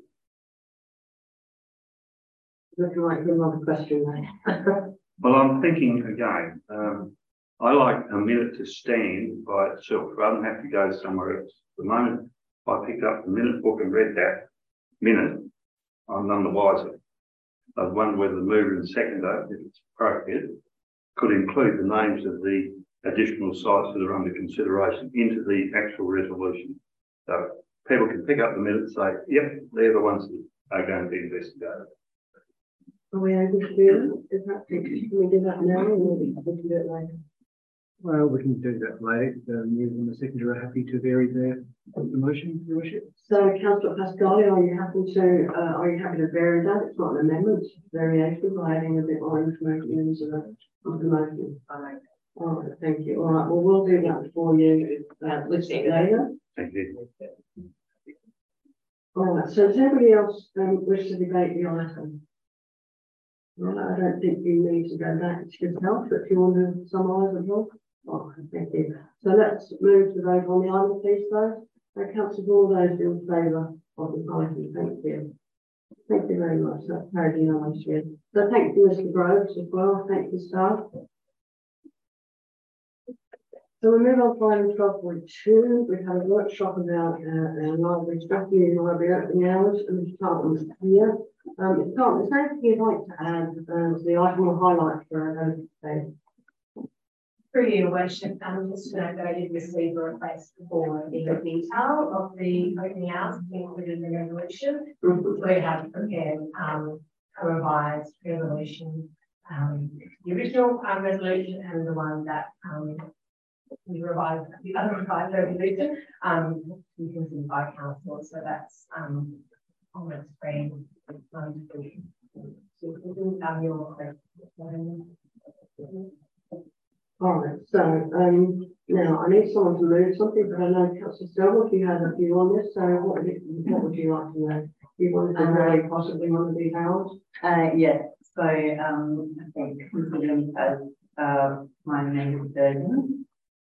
Looking like another question there. Well, I'm thinking again, um, I like a minute to stand by itself rather than have to go somewhere else. The moment I picked up the minute book and read that minute, I'm none the wiser. I wonder whether the mover and seconder, if it's appropriate, could include the names of the additional sites that are under consideration into the actual resolution. So people can pick up the minute and say, yep, they're the ones that are going to be investigated. Are we able to do that? Is that, can we do that now or we can do it later? Well, we can do that later. The mover and the seconder are happy to vary their the motion, Your Worship. So, Councillor Pascalia, are you happy to uh, are you happy to vary that? It's not an amendment, it's variation by adding a bit more information into the, into the motion. All right, thank you. All right, well, we'll do that for you uh, listed later. Thank you. All right, so does anybody else um, wish to debate the item? Well, I don't think you need to go back to yourself, but if you want to summarise as well. Oh, thank you. So let's move to vote on the item, please, though. Uh, Councillor, all those in favour of the item, thank you. Thank you very much. That's carried unanimously. So thank you, Mister Groves, as well. Thank you, staff. So we move on to item twelve point two. We've had a workshop about uh, our library strategy and library opening hours, and the department here. Um, it's not, is there anything you'd like to add uh, to the item or highlight for our notice today? Through your worship, um, just to note that I did receive a request for the detail of the opening hours included in the resolution. Mm-hmm. We have prepared um, a revised resolution, um, the original um, resolution and the one that um, we revised, the other revised resolution, um, you can see by council. So that's um, on the screen. Um, so um, your request. All right, so um, now I need someone to move something, but I know Councillor Stovall, if you had a view on this, so what would, it, what would you like to know? Do you want to really possibly one of these hours? Uh, yes, so um, I think considering as uh, my main version.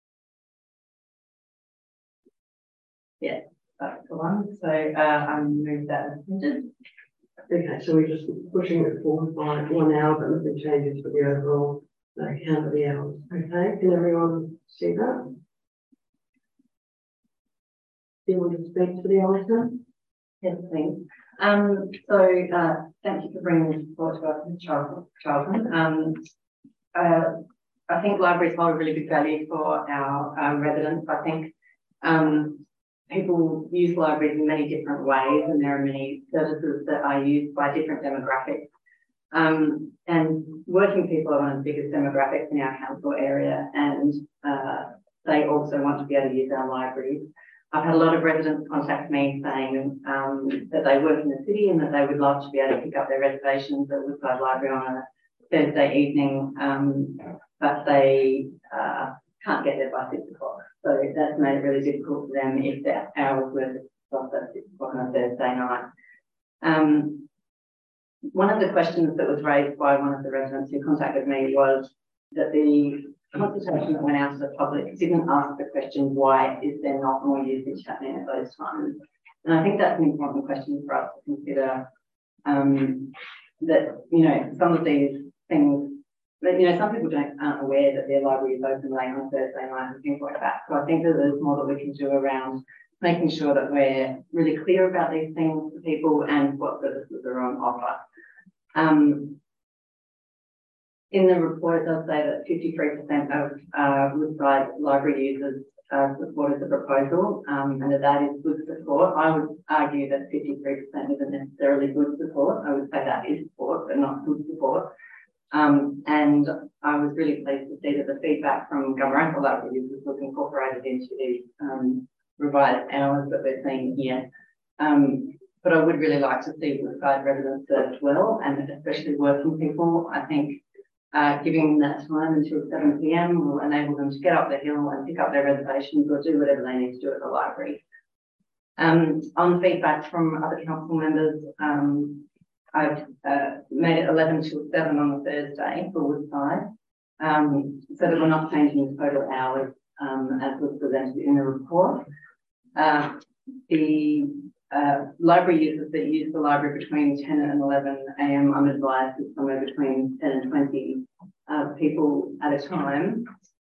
Yes, that's the one. So uh, I moved that as printed. Okay, so we're just pushing it forward by one hour, but nothing changes for the overall uh, count of the hours. Okay, can everyone see that? Do you want to speak to the item? Yes, please. Um, so uh, thank you for bringing this forward to us, Charlton. Um, uh, I think libraries hold a really big value for our um, residents. I think um, people use libraries in many different ways, and there are many services that are used by different demographics. Um, and working people are one of the biggest demographics in our council area, and uh, they also want to be able to use our libraries. I've had a lot of residents contact me saying um, that they work in the city and that they would love to be able to pick up their reservations at Woodside Library on a Thursday evening, um, but they uh, can't get there by six o'clock. So that's made it really difficult for them if their hours were to stop at six o'clock on a Thursday night. Um, one of the questions that was raised by one of the residents who contacted me was that the consultation that went out to the public didn't ask the question, why is there not more usage happening at those times? And I think that's an important question for us to consider, um, that, you know, some of these things but you know, some people don't aren't aware that their library is open late on Thursday night and things like that. So I think that there's more that we can do around making sure that we're really clear about these things for people and what services are on offer. Um, in the report, it does say that fifty-three percent of uh, Woodside library users uh, supported the proposal, um, and that that is good support. I would argue that fifty-three percent isn't necessarily good support. I would say that is support, but not good support. Um, and I was really pleased to see that the feedback from Gamaranga library users was incorporated into the um, revised hours that we're seeing here. Um, but I would really like to see Woodside residents served well, and especially working people. I think uh, giving that time until seven p m will enable them to get up the hill and pick up their reservations or do whatever they need to do at the library. Um, on feedback from other council members, um, I've uh, made it eleven till seven on the Thursday for Woodside, um, so that we're not changing the total hours um, as was presented in the report. Uh, the uh, library users that use the library between ten and eleven a m, I'm advised, is somewhere between ten and twenty uh, people at a time,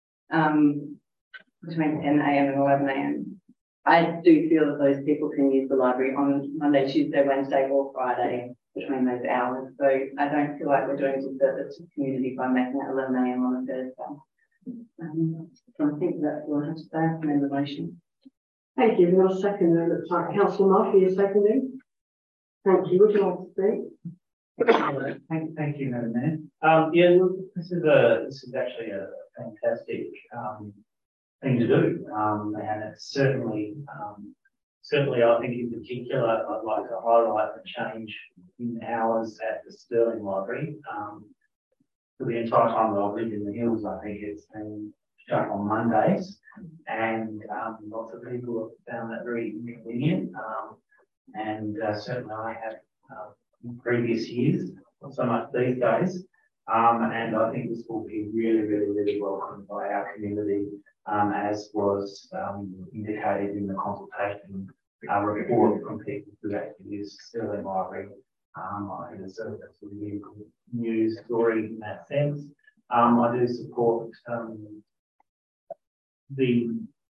um, between ten a m and eleven a m. I do feel that those people can use the library on Monday, Tuesday, Wednesday, or Friday between those hours. So I don't feel like we're doing disservice to the community by making it eleven a m on a Thursday. Um, so I think that's all I have to say in the motion. Thank you. We'll second that. Looks like Councillor Murphy is seconding. Thank you. Would you like to speak? Thank, thank you, Madam Mayor. Um, yeah, look, this is a this is actually a fantastic um, thing to do, um, and it's certainly um, certainly I think in particular I'd like to highlight the change in hours at the Stirling Library. Um, for the entire time that I've lived in the hills, I think it's been shut on Mondays, and um, lots of people have found that very inconvenient. Um, and uh, certainly I have uh, in previous years, not so much these days. Um, and I think this will be really, really, really welcomed by our community, um, as was um, indicated in the consultation uh, report from people who actually use Stirling Library. Um, I think it's a, it's a really good news story in that sense. Um, I do support um, the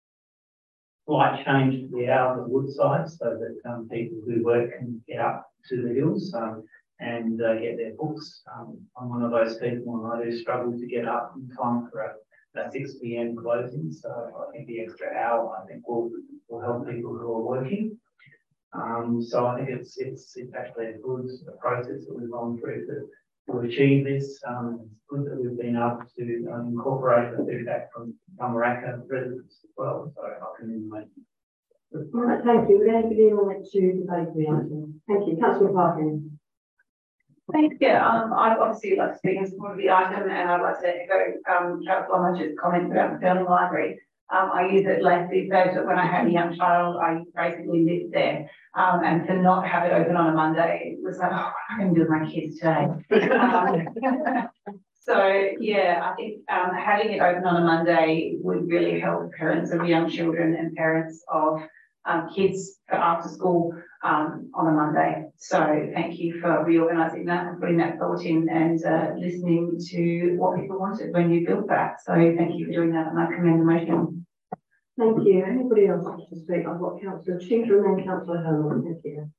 slight change to the hours at Woodside so that um, people who work can get up to the hills um, and uh, get their books. Um, I'm one of those people, and I do struggle to get up in time for a, a six p m closing. So I think the extra hour, I think, will, will help people who are working. Um, so I think it's it's it's actually a good process that we've gone through to, to achieve this. Um, it's good that we've been able to um, incorporate the feedback from Gamaranga residents as well. So I can imagine. All right, thank you. Would anybody like to debate the item? Thank you. Councillor Parkin. Thanks, yeah. Um, I'd obviously like to speak in support of the item, and I'd like to echo um, Councillor Lodge's comments about the Stirling Library. Um, I use it less these days, but when I had a young child, I basically lived there. Um, and to not have it open on a Monday, it was like, oh, what am I going to do with my kids today? um, so, yeah, I think um, having it open on a Monday would really help parents of young children and parents of um, kids for after school um, on a Monday. So thank you for reorganising that and putting that thought in and uh, listening to what people wanted when you built that. So thank you for doing that, and I commend the motion. Thank you. Anybody else like to speak? I've got Councillor Tudor and then Councillor Herman. Thank you.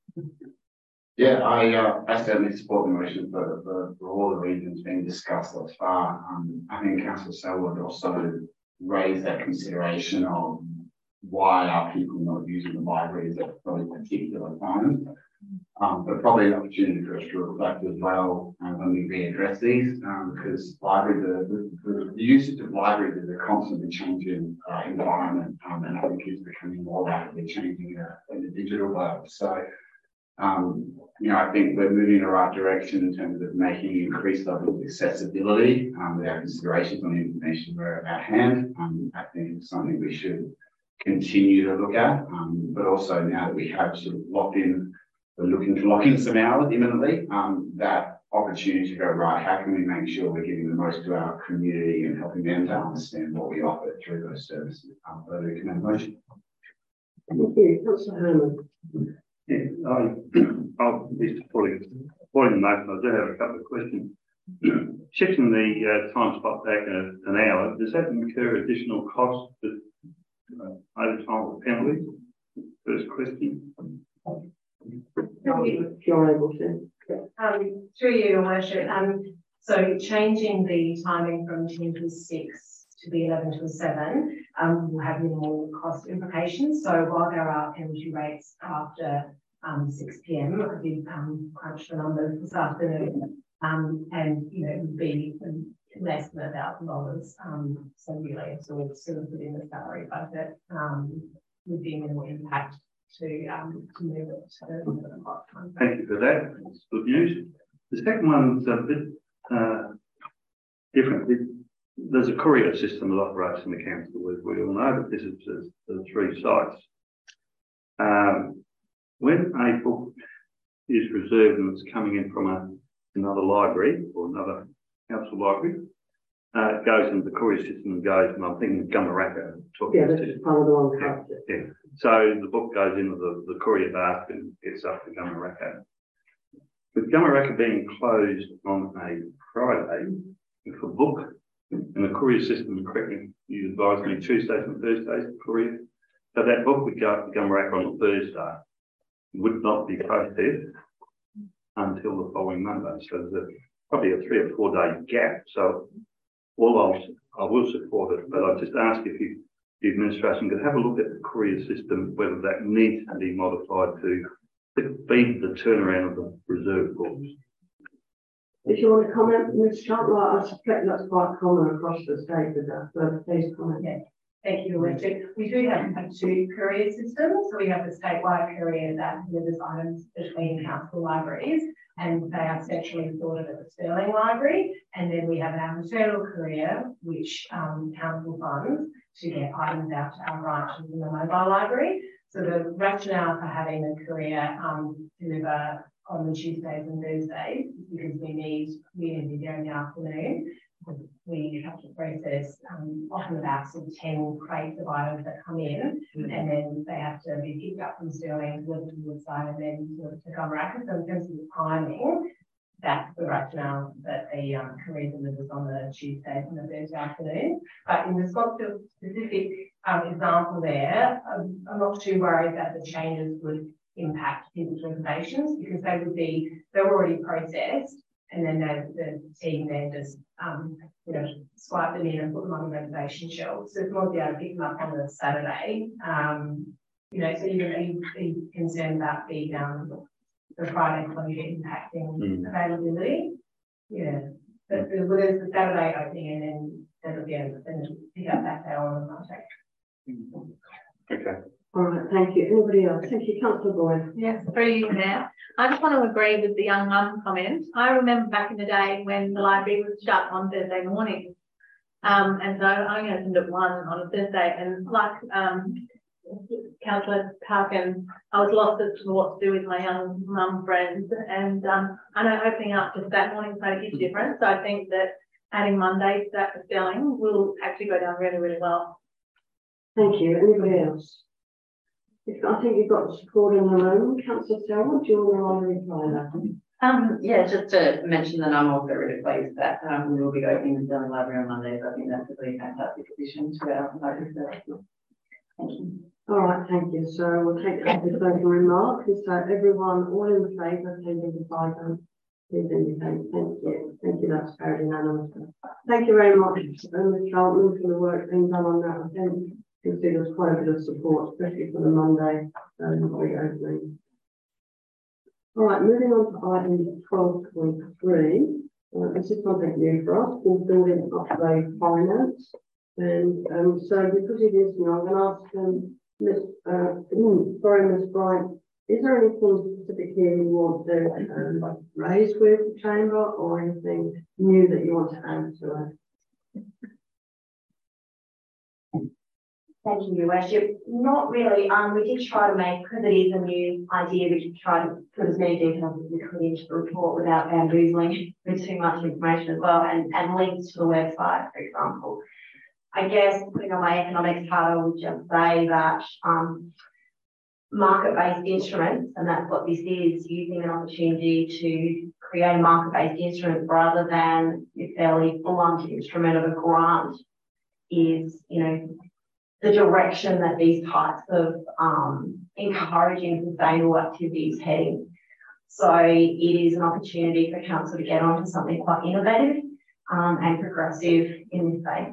Yeah, I, uh, I certainly support the motion for, for, for all the reasons being discussed thus far. Um, I think Councillor Selwood also raised that consideration of why are people not using the libraries at probably particular times. Um, but probably an opportunity for us to reflect as well um, when we readdress these, um, because library, the, the, the usage of libraries is a constantly changing uh, environment, um, and I think it's becoming more rapidly changing uh, in the digital world. So, um, you know, I think we're moving in the right direction in terms of making increased levels of accessibility um, with our considerations on the information we're at hand. Um, I think it's something we should continue to look at, um, but also now that we have sort of locked in, we're looking to lock in some hours imminently, um, that opportunity to go, right, how can we make sure we're giving the most to our community and helping them to understand what we offer through those services? Um, so we can motion. Thank you. Councillor Herman. Yeah, I, I'll be supporting, supporting the motion. I do have a couple of questions. Shifting the uh, time slot back a, an hour, does that incur additional costs with uh, overtime or penalties? First question. If you're able to. Um, through you, Your Worship. Um, so changing the timing from ten to six to the eleven to seven um, will have minimal cost implications. So while there are penalty rates after um, six p m, I did um, crunch the numbers this afternoon, um, and you know it would be less than a thousand dollars. Um, so really, it's all sort of within the salary budget. Um, would be minimal impact to um to move it to the part-time. Thank you for that. That's good news. The second one's a bit uh, different. It, there's a courier system that operates in the council. We, we all know that this is the, the three sites. Um, when a book is reserved and it's coming in from a, another library or another council library, uh, it goes into the courier system and goes, and I'm thinking of Gumaraka. Yeah, this is part of the one. Yeah, yeah. So the book goes into the, the courier basket and gets up to Gumaraka. With Gumaraka being closed on a Friday, if a book in the courier system, correctly, you advised me Tuesdays and Thursdays, courier. So that book would go up to Gumaraka on a Thursday, would not be posted until the following Monday. So there's a, probably a three or four day gap. So all I'll, I will support it, but I'll just ask if you, the administration could have a look at the courier system, whether that needs to be modified to feed the turnaround of the reserve books. If you want to comment, Miz Chandler, I suspect that's quite common across the state with that, but please comment. Yeah. Thank you, Richard. We do have two courier systems. So we have the statewide courier that delivers items between council libraries, and they are centrally sorted at the Stirling Library. And then we have our internal courier, which um, council funds to get items out to our branches in the mobile library. So the rationale for having the courier um, deliver on the Tuesdays and Thursdays is because we need, we need to be there in the afternoon. We have to process um, often about sort of ten crates of items that come in, mm-hmm. and then they have to be picked up from Stirling, delivered to the Woodside, and then sort of to Gumaraka. So in terms of the timing, that's the rationale that the um, courier delivers on the Tuesday and the Thursday afternoon. But in response to a specific um, example there, I'm, I'm not too worried that the changes would impact people's reservations because they would be, they're already processed, and then the, the team then just um, you know, swipe them in and put them on the reservation shelf. So it's more to be able to pick them up on the Saturday. Um, you know, so you're be, be concerned about the um, the Friday closure impacting mm. availability. Yeah, but there's the Saturday opening, and then that'll be able to pick up that day on the Monday. Okay. All right, thank you. Anybody else? Thank you, Councillor Boyd. Yes, through you now. I just want to agree with the young mum comment. I remember back in the day when the library was shut on Thursday morning. Um, and so I only opened at one on a Thursday, and like um, Councillor Parkin, I was lost as to what to do with my young mum friends. And um, I know opening up just that morning is a huge difference. So I think that adding Monday to that for Stirling will actually go down really, really well. Thank you. Anybody else? I think you've got the support in the room. Councillor Selwood, do you want to reply that? Um, yeah, just to mention that I'm also really pleased that um, we will be opening the Stirling Library on Mondays. I think that's a really fantastic addition to our library service. Thank you. All right, thank you. So we'll take that as a closing remark. So everyone, all in favour, please indicate. Please indicate. Thank you. Thank you. That's very unanimous. Thank you very much, Miz Charlton, for the work being done on that. I think you can see there's quite a bit of support, especially for the Monday um, reopening. All right, moving on to item twelve point three. Uh, this is something new for us, called building upgrade finance. And um, so because it is new, I'm going to ask um, Miz Uh, sorry, Miz Bryant, is there anything specific here you want to um, raise with the Chamber, or anything new that you want to add to it? Thank you, Your Worship. Not really. Um, we did try to make, because it is a new idea, we did try to put as many details as we could into the report without bamboozling with too much information as well, and, and links to the website, for example. I guess putting on my economics hat, I would just say that um, market-based instruments, and that's what this is, using an opportunity to create a market-based instrument rather than a fairly blunt instrument of a grant, is, you know, the direction that these types of um, encouraging sustainable activities heading. So it is an opportunity for council to get onto something quite innovative um, and progressive in this space.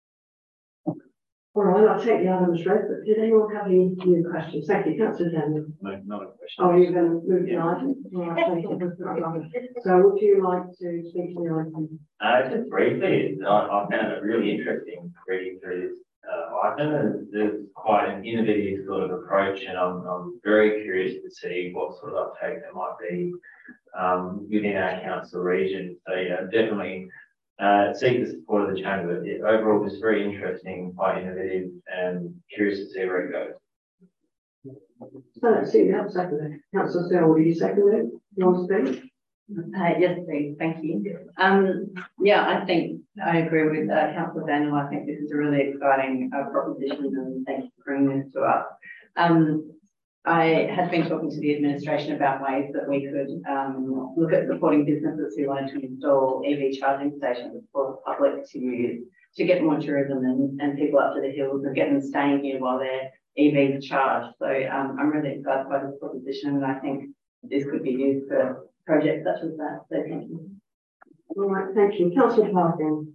All right, I'll take the items read, but did anyone have any new questions? Thank you, Councillor Daniel. No, not a question. Oh, you're going to move the item? All right, thank you. So would you like to speak to the item? Uh, just briefly, I, I found it really interesting reading through this uh, item, and there's quite an innovative sort of approach, and I'm, I'm very curious to see what sort of uptake there might be um, within our council region. So yeah, definitely uh, seek the support of the chamber. It, overall, it's very interesting, quite innovative, and curious to see where it goes. So let's see, you have seconded it. Councillor Sell, will you second it? You want to speak? Uh, yes, please. Thank you. Um, yeah, I think I agree with uh, Councillor Daniel. I think this is a really exciting uh, proposition, and thank you for bringing this to us. Um, I had been talking to the administration about ways that we could um, look at supporting businesses who wanted to install E V charging stations for the public to use to get more tourism and, and people up to the hills and get them staying here while their E Vs are charged. So um, I'm really excited by this proposition, and I think this could be used for projects such as that. So thank you. All right, thank you. Councillor Parkin.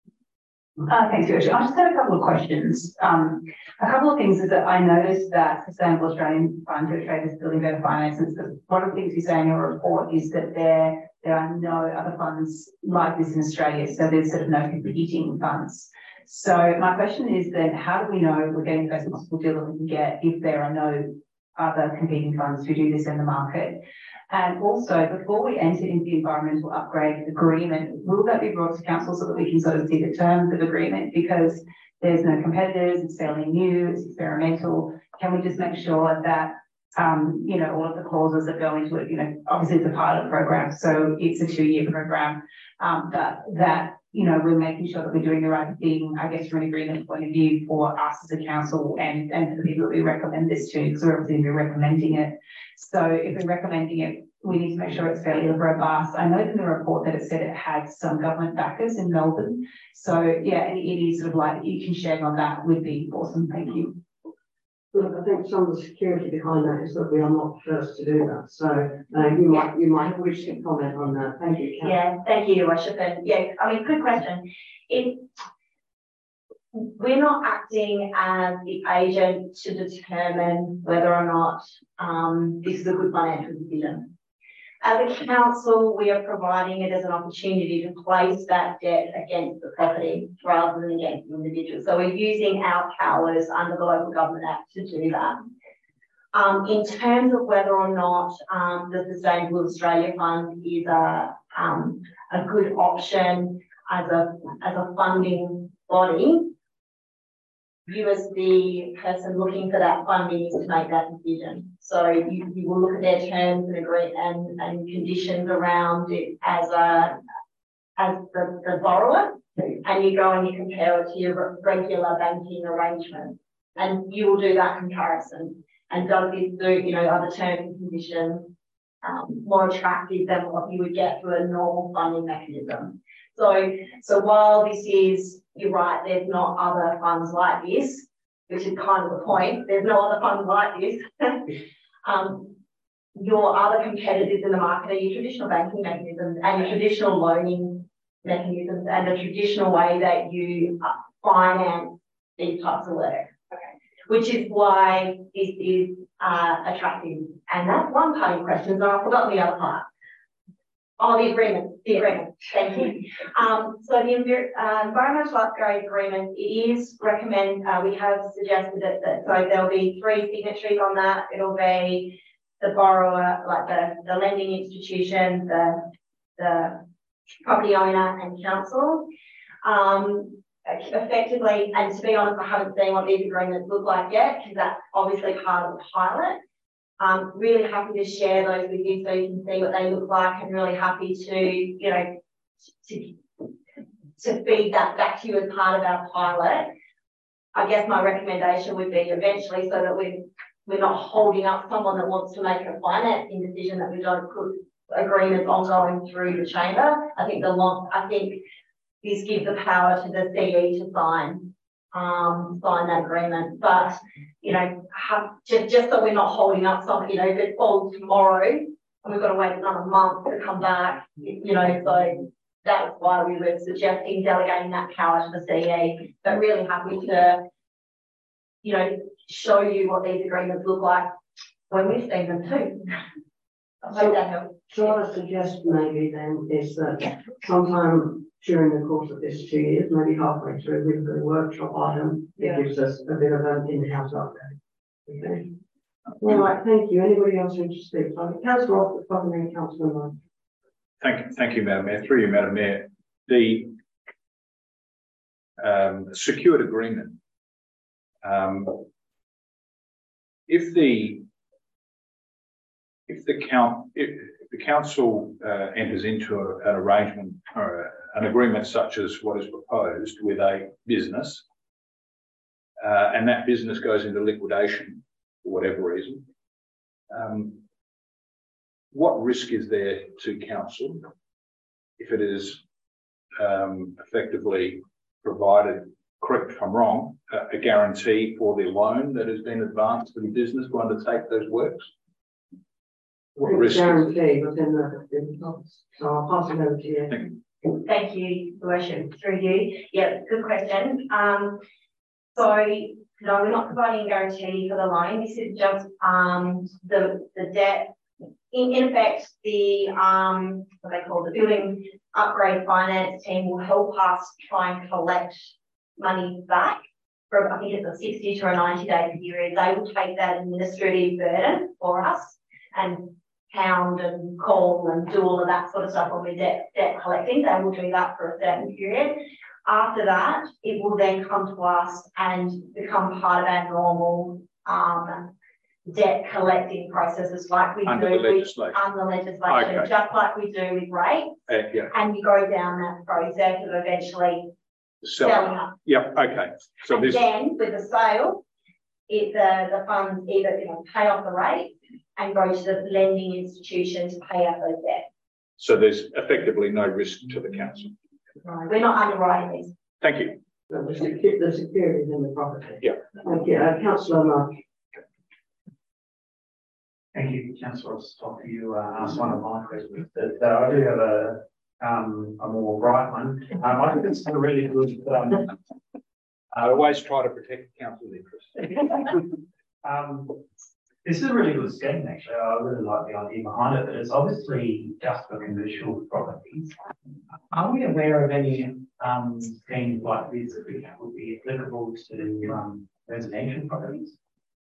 Uh, thanks, Yoshi. I just had a couple of questions. Um, a couple of things is that I noticed that Sustainable Australian Fund to Traders Building Better Finances, because one of the things you say in your report is that there, there are no other funds like this in Australia, so there's sort of no competing funds. So my question is then, how do we know we're getting the best possible deal that we can get if there are no other competing funds who do this in the market? And also, before we enter into the environmental upgrade agreement, will that be brought to council so that we can sort of see the terms of agreement? Because there's no competitors, it's fairly new, it's experimental. Can we just make sure that, um, you know, all of the clauses that go into it, you know, obviously it's a pilot program, so it's a two-year program, um, but that, you know, we're making sure that we're doing the right thing, I guess, from an agreement point of view for us as a council and, and for the people that we recommend this to, because we're obviously recommending it. So if we're recommending it, we need to make sure it's fairly robust. I know in the report that it said it had some government backers in Melbourne. So yeah, any, any sort of light that you can shed on that would be awesome. Thank you. Look, I think some of the security behind that is that we are not first to do that. So uh, you might you might wish to comment on that. Thank you, Kat. Yeah, thank you, Your Worship. And yeah, I mean, good question. It, we're not acting as the agent to determine whether or not um, this is a good financial decision. As a council, we are providing it as an opportunity to place that debt against the property rather than against the individual. So we're using our powers under the Local Government Act to do that. Um, in terms of whether or not um, the Sustainable Australia Fund is a, um, a good option as a, as a funding body, you as the person looking for that funding is to make that decision. So you, you will look at their terms and agree and, and conditions around it as a as the, the borrower, and you go and you compare it to your regular banking arrangement, and you will do that comparison. And does this do, you know, other terms and conditions um, more attractive than what you would get through a normal funding mechanism? So, so while this is, you're right, there's not other funds like this, which is kind of the point. There's no other funds like this. um, your other competitors in the market are your traditional banking mechanisms and your traditional loaning mechanisms and the traditional way that you finance these types of work. Okay. Which is why this is uh, attractive. And that's one part of your question, and I've forgotten the other part. Oh, the agreement, the agreement, thank you. Um, so the uh, environmental upgrade agreement, it is recommend, uh, we have suggested that, that, so there'll be three signatories on that. It'll be the borrower, like the, the lending institution, the, the property owner and council. Um, effectively, and to be honest, I haven't seen what these agreements look like yet, because that's obviously part of the pilot. Um, really happy to share those with you so you can see what they look like, and really happy to, you know, to, to feed that back to you as part of our pilot. I guess my recommendation would be eventually, so that we've we're not holding up someone that wants to make a financing decision that we don't put agreements ongoing through the chamber. I think the long, I think this gives the power to the C E to sign, um, sign that agreement. But, you know, have, just, just so we're not holding up something, you know, if it falls tomorrow and we've got to wait another month to come back, you know, so that's why we were suggesting delegating that power to the C E, but really happy to, you know, show you what these agreements look like when we've seen them too. I hope that helps. So what I suggest maybe then is that sometime during the course of this two years, maybe halfway through, we do a workshop item. Yeah. It gives us a bit of an in-house update. Okay. All right, thank you. Anybody else who wants to speak? Councillor Ross, and then Councillor Knight. Thank you, thank you, Madam Mayor. Through you, Madam Mayor. The um, secured agreement. Um, if the if the count if the council uh, enters into a, an arrangement or a, an agreement such as what is proposed with a business, uh, and that business goes into liquidation for whatever reason, um, what risk is there to council if it is um, effectively provided, correct if I'm wrong, a, a guarantee for the loan that has been advanced to the business to undertake those works? What risk guarantee within the, in the so I'll pass it over to you. Thank you. Thank you, Your Worship, through you. Yeah, good question. Um, so no, we're not providing a guarantee for the loan. This is just um the the debt. In, in effect, the um what they call the building upgrade finance team will help us try and collect money back from, I think it's a sixty to a ninety day period. They will take that administrative burden for us and pound and call and do all of that sort of stuff when we're debt, debt collecting. They will do that for a certain period. After that, it will then come to us and become part of our normal um, debt collecting processes like we under do the legislation. with under legislation, Okay. just like we do with rates. Uh, yeah. And you go down that process of eventually Sell. selling up. Yep. Okay. So and this. then with the sale, it, the, the funds either you know, pay off the rate and go to the lending institution to pay out those debts. So there's effectively no risk to the council. Right. We're not underwriting these. Thank you. So the, secu the security is in the property. Yeah. Thank you. Uh, Councillor Knight. Thank you, Councillor. After you uh, asked one of my questions, but uh, I do have a um, a more bright one. Um, I think it's a really good. Um, I always try to protect the council's interests. um, this is a really good scheme, actually. I really like the idea behind it, but it's obviously just for commercial properties. Are we aware of any um, schemes like this that would be applicable to um, residential properties?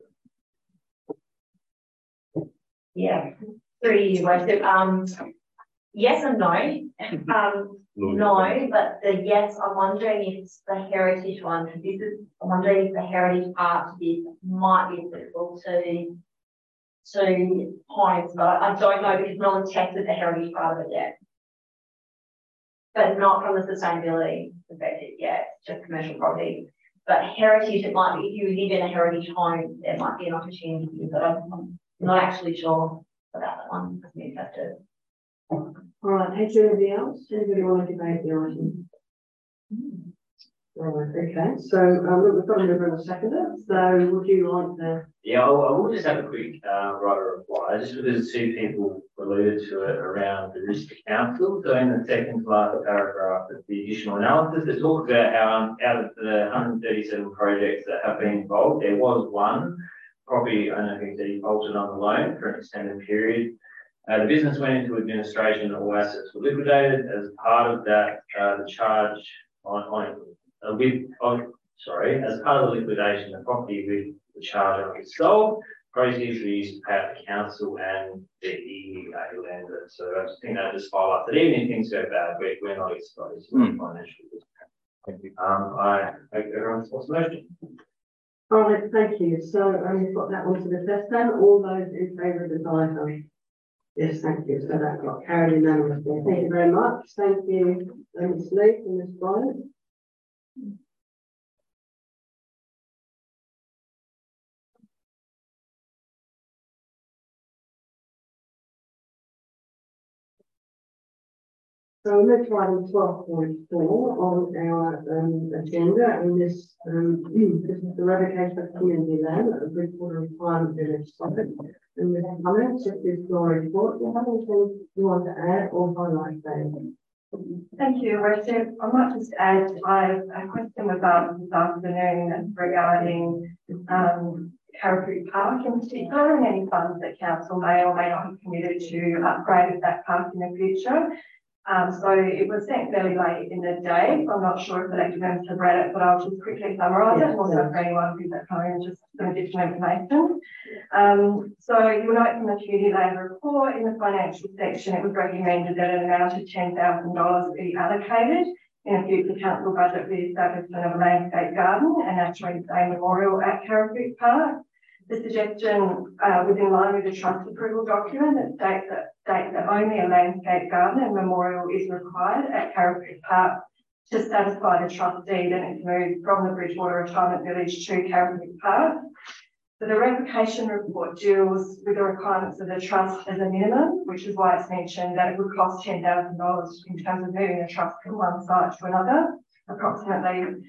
Yeah, three worship. Um, yes and no. Um, no, but the yes, I'm wondering if it's the heritage one. Because this is, I'm wondering if the heritage part of this might be applicable to to homes, but I don't know because no one's tested the heritage part of it yet. But not from the sustainability perspective yet, just commercial property. But heritage, it might be if you live in a heritage home, there might be an opportunity, but I'm not actually sure about that one. It's been tested. All right, thank you. Anybody else? Anybody want to debate the item? Mm. All right, okay. So um, we've got a member and a seconder. So would you like to? Yeah, I will just have a quick uh, writer reply, just because two people alluded to it around the risk to council. So in the second to last paragraph of the additional analysis, it talks about how out of the one hundred thirty-seven projects that have been involved, there was one property owner who defaulted on the loan for an extended period. Uh, the business went into administration, all assets were liquidated. As part of that, uh, the charge on, on uh, with, on, sorry, as part of the liquidation, the property with the charge on it was sold. Proceeds were used to pay out the council and the E A lender. So I just think that just highlights that even if things go bad, we're, we're not exposed to mm. financial risk. Thank you. Um, I hope everyone supports the motion. All right, thank you. So um, you've got that one to the test then. All those in favour of the item? Yes, thank you. So that got carried unanimously. Thank you very much. Thank you, Miz Lee and Miz Bryant. So we move to item twelve point four on our um, agenda, and this um, this is the revocation of community land at the Bridgewater Retirement Village site. And with comments, this is your report. Do you have anything you want to add or highlight there? Thank you, Richard. I might just add, I have a question was asked this afternoon regarding um, Carrickwood Park in particular, and any funds that council may or may not have committed to upgrade that park in the future. Um, so it was sent fairly late in the day, so I'm not sure if the elected members have read it, but I'll just quickly summarise it, also for anyone who's at home, just some additional information. Um, so you'll note from the community land report in the financial section, it was recommended that an amount of ten thousand dollars be allocated in a future council budget for the establishment of a landscape garden and naturally a memorial at Carrickwood Park. The suggestion uh, was in line with the trust approval document that states that, states that only a landscape garden and memorial is required at Carrickwood Park to satisfy the trust deed, and it's moved from the Bridgewater Retirement Village to Carrickwood Park. So the revocation report deals with the requirements of the trust as a minimum, which is why it's mentioned that it would cost ten thousand dollars in terms of moving the trust from one site to another, approximately.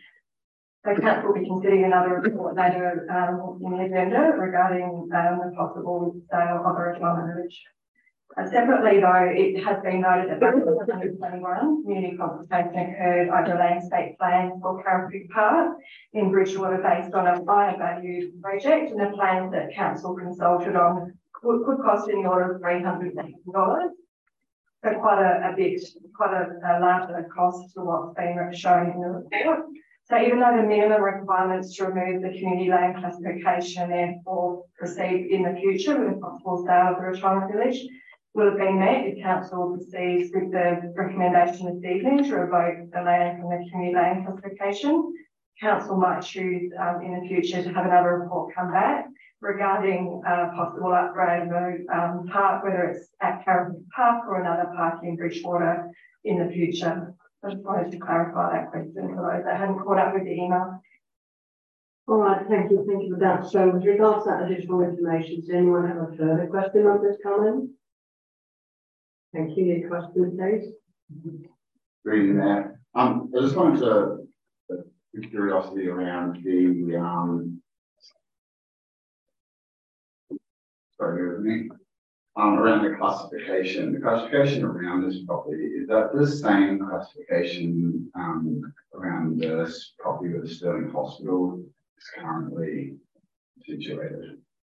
So council will be considering another report later um, in the agenda regarding um, the possible sale of a retirement village. Uh, separately though, it has been noted that back in twenty twenty-one, community consultation occurred over a landscape plan for Carrickwood Park in Bridgewater based on a higher value project, and the plans that council consulted on could, could cost in the order of three hundred thousand dollars. So quite a, a bit, quite a, a larger cost to what's been shown in the report. So even though the minimum requirements to remove the community land classification and therefore proceed in the future with a possible sale of the retirement village will have been met, if council proceeds with the recommendation this evening to revoke the land from the community land classification, council might choose um, in the future to have another report come back regarding uh, possible upgrade of the um, park, whether it's at Carrickwood Park or another park in Bridgewater in the future. I just wanted to clarify that question for those that hadn't caught up with the email. All right, thank you, thank you for that. So with regards to that additional information, does anyone have a further question on this comment? Thank you. Your question, please. Reading that. Um, I just wanted to, uh, curiosity around the, um, sorry, with me. Um, around the classification, the classification around this property, is that the same classification um, around this property where the Stirling Hospital is currently situated?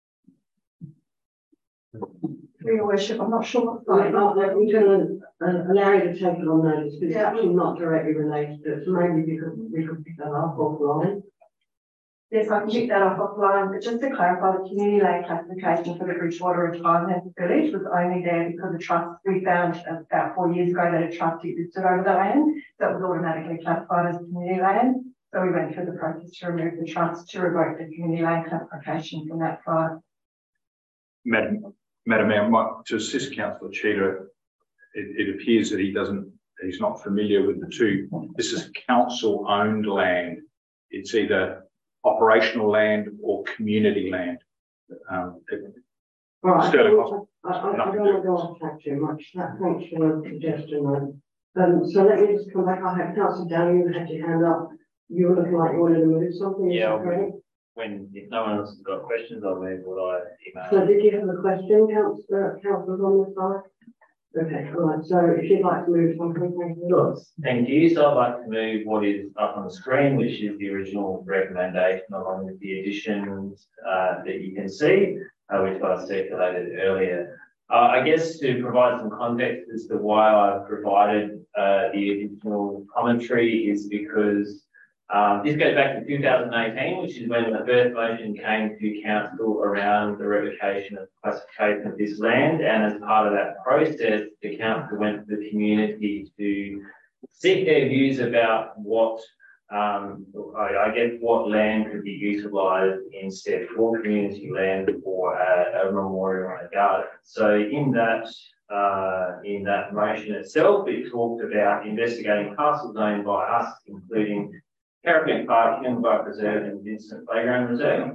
For your worship, I'm not sure what right, well, we're going to uh, allow you to take it on notice because yeah. It's actually not directly related to it, so maybe we could, we could pick that up offline. Yes, I can pick that up offline, but just to clarify, the community land classification for the Bridgewater Retirement Village was only there because the trust, we found about four years ago that a trust existed over the land that was automatically classified as community land. So we went through the process to remove the trust to revoke the community land classification from that site. Madam, Madam Mayor, might, to assist Councillor Cheetah, it, it appears that he doesn't, he's not familiar with the two. This is council owned land. It's either operational land or community land. Um, All right, Stirling I, I, I don't want to go off track too much. That, thanks for the suggestion. Um, so let me just come back. I have Councillor Downing, you had your hand up. You were looking like you wanted to move something. Yeah, when, when if no one else has got questions, I'll move what I emailed. So did you have a question, Councillor, Councillors on this side? Okay, all right. So if you'd like to move something, thank you. Sure. Thank you. So I'd like to move what is up on the screen, which is the original recommendation along with the additions uh, that you can see, uh, which I circulated earlier. Uh, I guess to provide some context as to why I've provided uh, the additional commentary is because Um, this goes back to two thousand eighteen, which is when the first motion came to council around the revocation of classification of this land. And as part of that process, the council went to the community to seek their views about what, um, I, I guess, what land could be utilised instead for community land or a, a memorial and a garden. So in that uh, in that motion itself, it talked about investigating parcels owned by us, including Carrickwood Park, Hillenbach Reserve and Vincent Playground Reserve,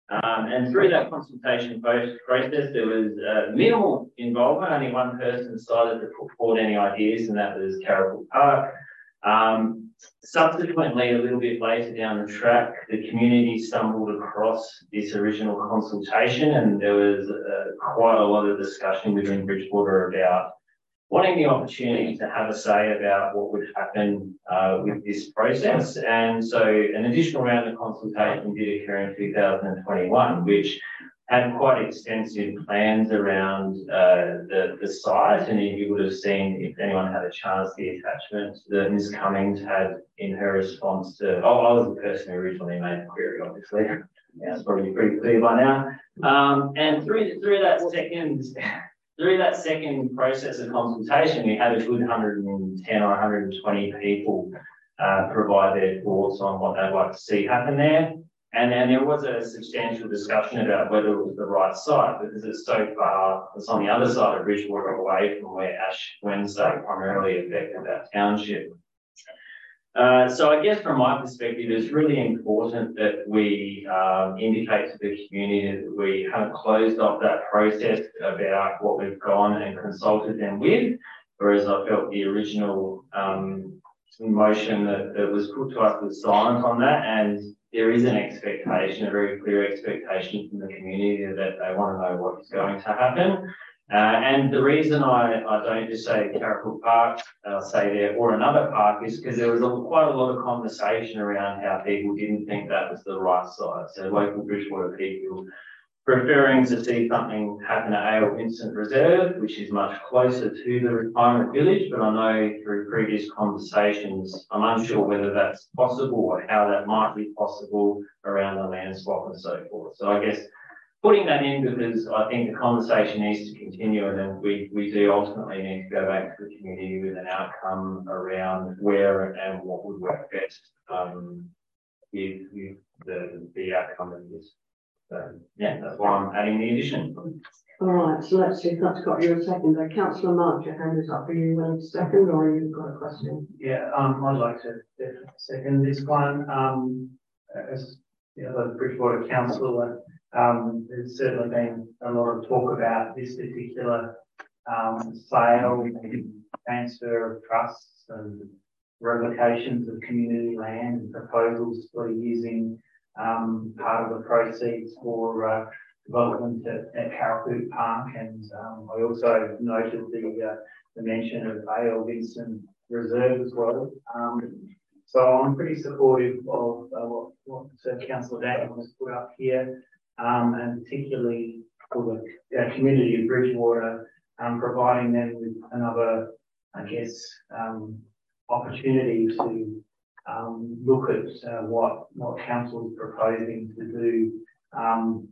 Um, and through that consultation process, there was uh, minimal involvement. Only one person decided to put forward any ideas, and that was Carrickle Park. Um, subsequently, a little bit later down the track, the community stumbled across this original consultation, and there was uh, quite a lot of discussion within Bridgewater about wanting the opportunity to have a say about what would happen uh, with this process. And so an additional round of consultation did occur in two thousand twenty-one, which had quite extensive plans around uh, the, the site. And you would have seen, if anyone had a chance, the attachment that Miz Cummings had in her response to, oh, I was the person who originally made the query, obviously. Yeah, it's probably pretty clear by now. Um, and through, through that second, Through that second process of consultation, we had a good one hundred ten or one hundred twenty people uh, provide their thoughts on what they'd like to see happen there. And then there was a substantial discussion about whether it was the right site, because it's so far, it's on the other side of Bridgewater, away from where Ash Wednesday primarily affected that township. Uh, so I guess from my perspective, it's really important that we um, indicate to the community that we haven't closed off that process about what we've gone and consulted them with, whereas I felt the original um, motion that, that was put to us was silent on that, and there is an expectation, a very clear expectation from the community that they want to know what is going to happen. Uh, and the reason I, I don't just say Carrickle Park, uh, say there, or another park, is because there was a, quite a lot of conversation around how people didn't think that was the right site. So local Bridgewater people preferring to see something happen at A L Vincent Reserve, which is much closer to the retirement village, but I know through previous conversations, I'm unsure whether that's possible or how that might be possible around the land swap and so forth. So I guess putting that in, because I think the conversation needs to continue, and then we, we do ultimately need to go back to the community with an outcome around where and what would work best um, with, with the, the outcome of this. So, yeah, that's why I'm adding the addition. All right, so let's see if that's got you a second. Uh, Councillor Mark, your hand is up. Are you willing to second, or you've got a question? Yeah, um, I'd like to definitely second this one. Um, as the other Bridgewater councillor, um, there's certainly been a lot of talk about this particular um, sale and transfer of trusts and revocations of community land and proposals for using um, part of the proceeds for uh, development at, at Carrickle Park. And um, I also noted the, uh, the mention of A L Vincent Reserve as well. Um, so I'm pretty supportive of uh, what, what uh, Councillor Daniel has put up here. Um, and particularly for the uh, community of Bridgewater, um, providing them with another, I guess, um, opportunity to um, look at uh, what what council is proposing to do. Um,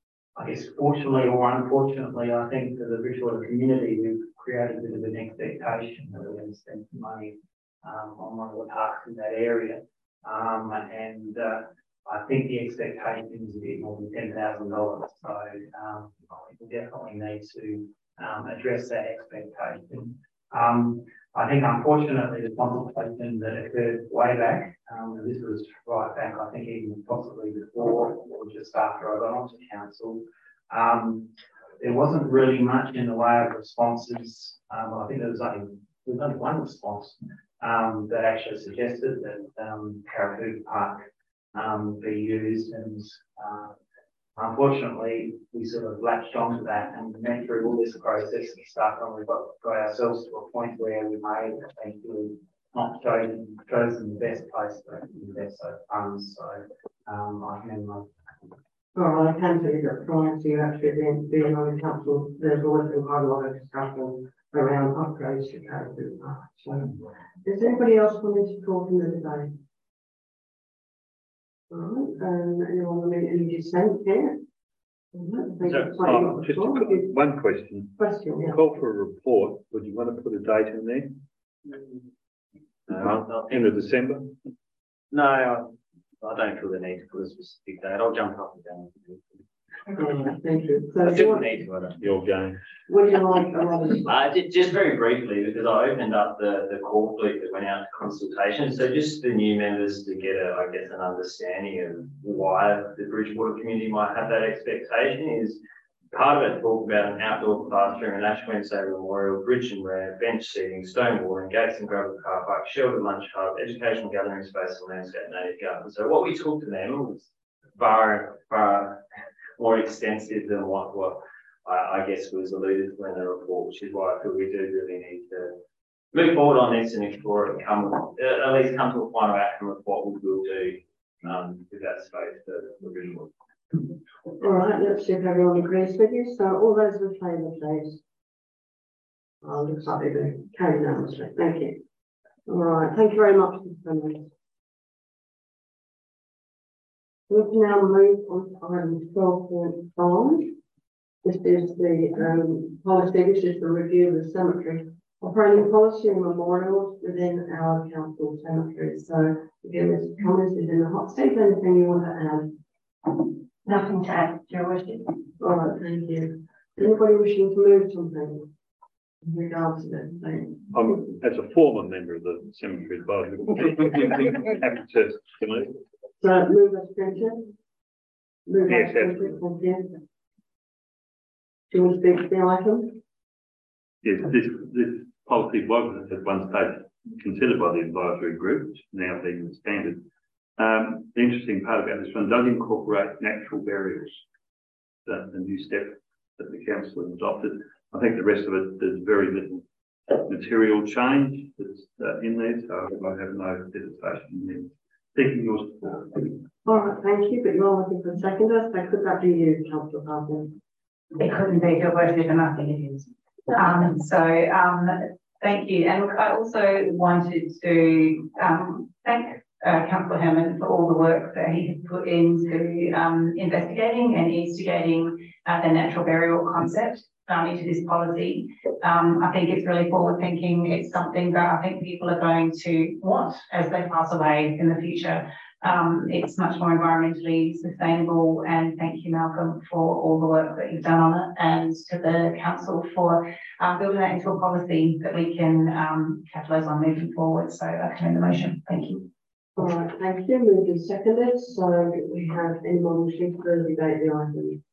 I guess, fortunately or unfortunately, I think for the Bridgewater community, we've created a bit of an expectation that we're going to spend some money um, on one of the parks in that area, um, and uh, I think the expectation is a bit more than ten thousand dollars. So um, we definitely need to um, address that expectation. Um, I think, unfortunately, the consultation that occurred way back, um, and this was right back, I think, even possibly before or just after I got onto council, um, there wasn't really much in the way of responses. Um, I think there was only, there was only one response um, that actually suggested that um, Carrickle Park Um, be used, and uh, unfortunately we sort of latched onto that and went through all this process and stuff, and we got, got ourselves to a point where we may have actually not chosen, chosen the best place to invest those funds. So um, I can uh, All right, I can tell you that prior to you actually being, being on the council, there's always been quite a lot of discussion around upgrades to Carrickle Park. So is anybody else wanting to talk in the debate? Right, um, anyone want to make any dissent here? So, oh, just a quick, one question. Question, yeah. Call for a report. Would you want to put a date in there? Uh, end of December? No, I, I don't feel the need to put a specific date. I'll jump up and down. Alright, thank you. So I do you didn't want- need to, I don't. Your game. would you like, um, Uh, ju- just very briefly, because I opened up the, the core fleet that went out to consultation, so just the new members to get a, I guess, an understanding of why the Bridgewater community might have that expectation is part of it talk about an outdoor classroom, an Ash Wednesday memorial, bridge and ramp, bench seating, stone walling, gates and gravel car park, sheltered lunch hub, educational gathering space and landscape native garden. So what we talked to them was far, far more extensive than what, what I, I guess was alluded to in the report, which is why I feel we do really need to move forward on this and explore it and come, uh, at least come to a final outcome of what we will do um, with that space for the Bridgewater. all right, let's see if everyone agrees with you. So all those in favour, please. Oh, looks like they've been carried unanimously. Thank you. All right, thank you very much for coming. We can now move on to item twelve point five. This is the um, policy, which is the review of the cemetery operating policy and memorials within our council cemetery. So again, Mister Cummins is in the hot seat. Anything you want to add? Nothing to add, Your Worship. All right, thank you. Anybody wishing to move something in regards to this thing? I'm, as a former member of the cemetery advisory, happy to, to move. So move as printed. Move Yes, as printed. Thank you. Do you want to speak to the item? Yes, this, this policy was at one stage considered by the advisory group, which is now being the standard. Um, the interesting part about this one does incorporate natural burials. The, the new step that the council has adopted. I think the rest of it, there's very little material change that's uh, in there, so I have no hesitation in seeking your support. All right, thank you, but you're looking for a seconder, so could that be you, Councillor Parkin? It couldn't be, Your Worship, and I think it is. Um, so, um, thank you. And look, I also wanted to, um, thank Uh, Councillor Herman for all the work that he has put into um, investigating and instigating uh, the natural burial concept um, into this policy. Um, I think it's really forward thinking. It's something that I think people are going to want as they pass away in the future. Um, it's much more environmentally sustainable, and thank you, Malcolm, for all the work that you've done on it, and to the council for um, building that into a policy that we can um, capitalise on moving forward. So I commend the motion. Thank you. All right, thank you. Moved and seconded. So we have anyone wishing to further debate the item?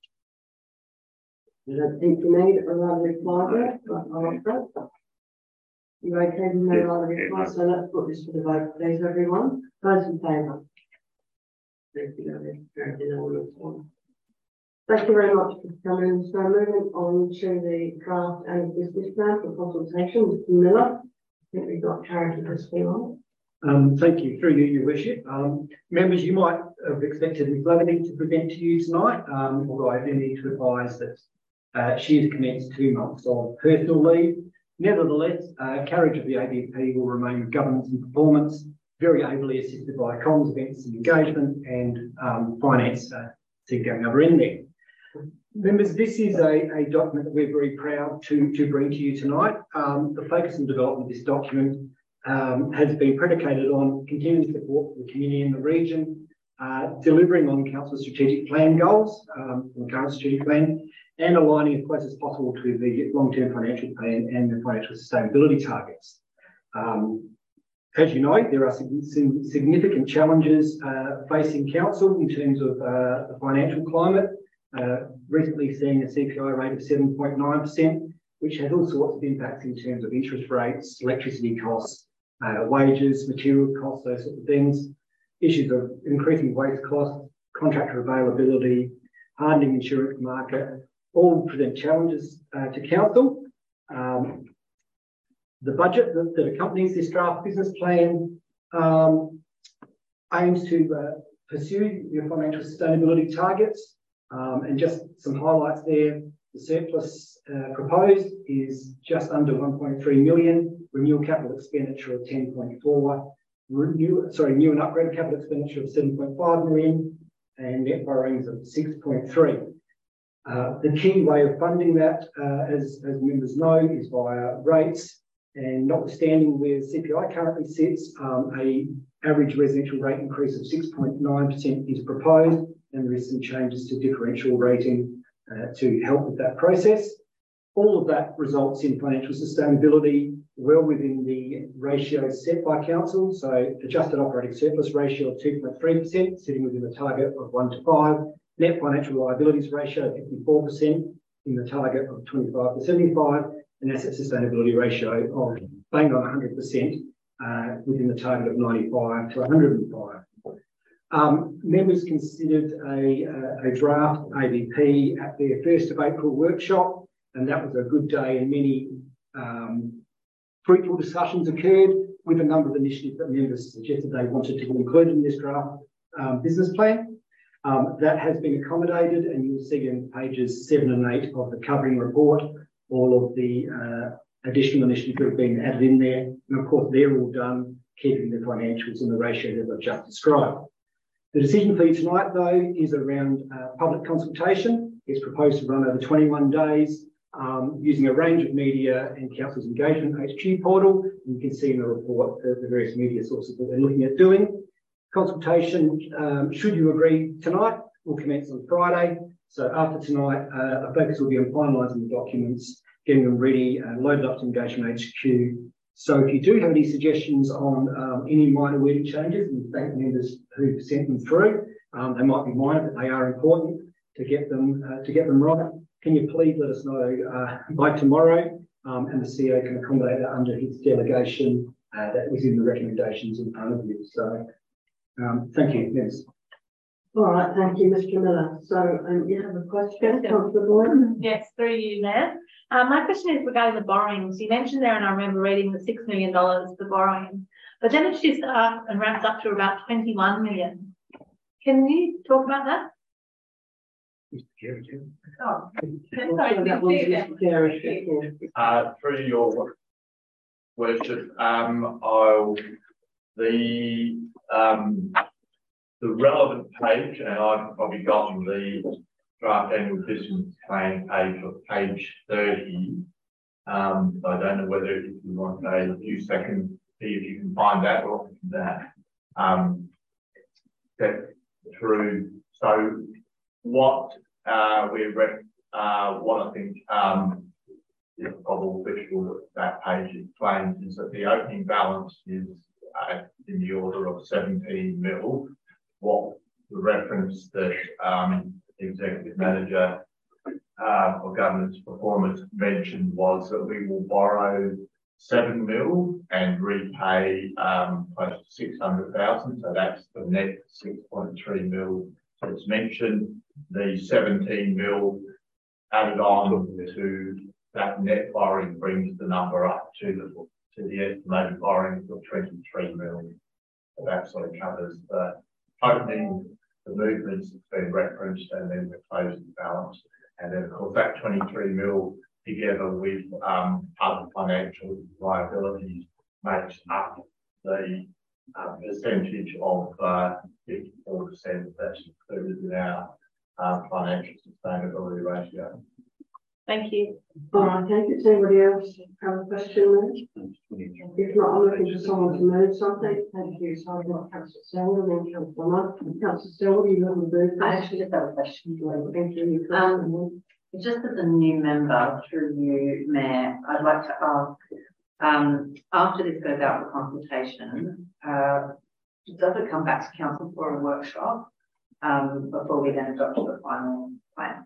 I don't think you need a rather reply there, but I'll offer it. You okay with no rather reply? So let's put this to the vote, please, everyone. Those in favour? Thank you, Thank you very much for coming. So moving on to the draft and business plan for consultation, Mister Miller. I think we've got charity to speak on. Um, thank you, through you, Your Worship. Um, members, you might have expected Miz Leaveney to present to you tonight, um, although I do need to advise that uh, she has commenced two months of personal leave. Nevertheless, uh, carriage of the A B P will remain with governance and performance, very ably assisted by comms, events and engagement, and um, finance uh, to go over in there. Members, this is a, a document that we're very proud to, to bring to you tonight. Um, the focus and development of this document Um, has been predicated on continuing support for the community in the region, uh, delivering on Council's strategic plan goals um, from the current strategic plan, and aligning as close as possible to the long-term financial plan and the financial sustainability targets. Um, as you know, there are some significant challenges uh, facing Council in terms of uh, the financial climate, uh, recently seeing a C P I rate of seven point nine percent, which has all sorts of impacts in terms of interest rates, electricity costs, Uh, wages, material costs, those sorts of things, issues of increasing waste costs, contractor availability, hardening insurance market, all present challenges uh, to council. Um, the budget that, that accompanies this draft business plan um, aims to uh, pursue your financial sustainability targets, um, and just some highlights there. The surplus uh, proposed is just under one point three million. Renewal capital expenditure of ten point four, renew, sorry, new and upgraded capital expenditure of seven point five million, and net borrowings of six point three. Uh, the key way of funding that, uh, as, as members know, is via rates, and notwithstanding where C P I currently sits, um, a average residential rate increase of six point nine percent is proposed, and there is some changes to differential rating uh, to help with that process. All of that results in financial sustainability well within the ratios set by council. So adjusted operating surplus ratio of two point three percent, sitting within the target of one to five. Net financial liabilities ratio of fifty-four percent, in the target of twenty-five to seventy-five, and asset sustainability ratio of bang on one hundred percent uh, within the target of ninety-five to one hundred five. Um, members considered a, a, a draft A V P at their first of April workshop, and that was a good day, and many um, fruitful discussions occurred with a number of initiatives that members suggested they wanted to include in this draft um, business plan. Um, that has been accommodated, and you'll see in pages seven and eight of the covering report all of the uh, additional initiatives that have been added in there. And of course, they're all done keeping the financials and the ratio that I've just described. The decision for you tonight, though, is around uh, public consultation. It's proposed to run over twenty-one days um, using a range of media and council's engagement H Q portal. And you can see in the report the, the various media sources that they're looking at doing. Consultation, um, should you agree tonight, will commence on Friday. So after tonight, uh, a focus will be on finalising the documents, getting them ready and loaded up to Engagement H Q. So if you do have any suggestions on um, any minor wording changes, and thank members who sent them through, um, they might be minor, but they are important to get them uh, to get them right. Can you please let us know uh, by tomorrow, um, and the C E O can accommodate that under his delegation uh, that was in the recommendations in front of you. So um, thank you, members. All right, thank you, Mister Miller. So um, you have a question, Councillor Boyd? Yes, through you, Mayor. Um, my question is regarding the borrowings. You mentioned there, and I remember reading the six million dollars for borrowing, but then it shifts up and ramps up to about twenty-one million. Can you talk about that? Oh, uh, through your worship, um, I'll the um, the relevant page, and I've probably gotten the draft annual business plan page of page thirty. Um, I don't know whether if you want a few seconds, see if you can find that or that. Um, that through. So what uh, we uh, what I think um, is probably visual that page explains is that the opening balance is uh, in the order of seventeen mil. What the reference that um, the executive manager uh, for governance performance mentioned was that we will borrow seven mil and repay um, close to six hundred thousand. So that's the net six point three mil that's mentioned. The seventeen mil added on to that net borrowing brings the number up to the to the estimated borrowing of twenty-three mil. So that sort of covers the opening, the movements that's been referenced, and then the closing balance. And then, of course, that twenty-three mil together with um, other financial liabilities makes up the uh, percentage of uh, fifty-four percent that's included in our uh, financial sustainability ratio. Thank you. All right, thank you. Does anybody else have a question? If not, I'm looking for someone to move something. Thank you. So I've got Councillor Selwood and then Councillor Mudd. Councillor Selwood, you have a move. I actually just have a question. Thank you. Um, just as a new member through you, Mayor, I'd like to ask, um, after this goes out for consultation, uh, does it come back to council for a workshop um, before we then adopt the final plan?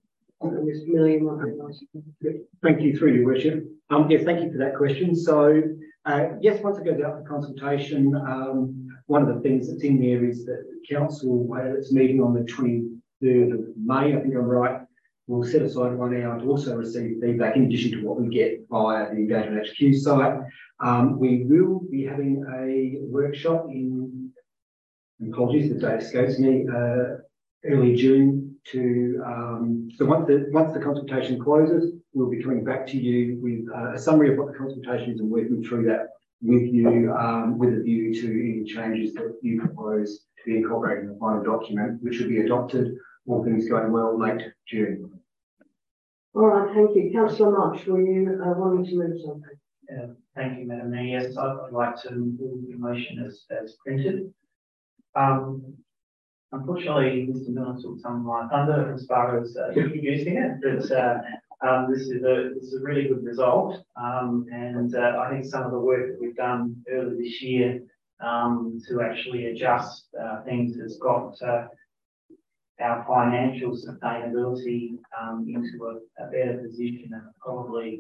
Thank you, through your worship. Um, yes, thank you for that question. So, uh, yes, once it goes out for consultation, um, one of the things that's in there is that the council, at its meeting on the twenty-third of May, I think I'm right, will set aside one hour to also receive feedback in addition to what we get via the Engagement H Q site. Um, we will be having a workshop in, apologies, the date escapes me, uh, early June. To um, so once the once the consultation closes, we'll be coming back to you with uh, a summary of what the consultation is and working through that with you um, with a view to any changes that you propose to be incorporated in the final document, which should be adopted, all things going well, late June. All right, thank you. Councillor March, were you uh, wanting to move something? Uh, thank you, Madam Mayor. Yes, I'd like to move the motion as, as printed. Um, unfortunately, Mister Miller took some of my thunder as far as uh, introducing it, but uh, um, this is a this is a really good result, um, and uh, I think some of the work that we've done earlier this year um, to actually adjust uh, things has got uh, our financial sustainability um, into a, a better position, and probably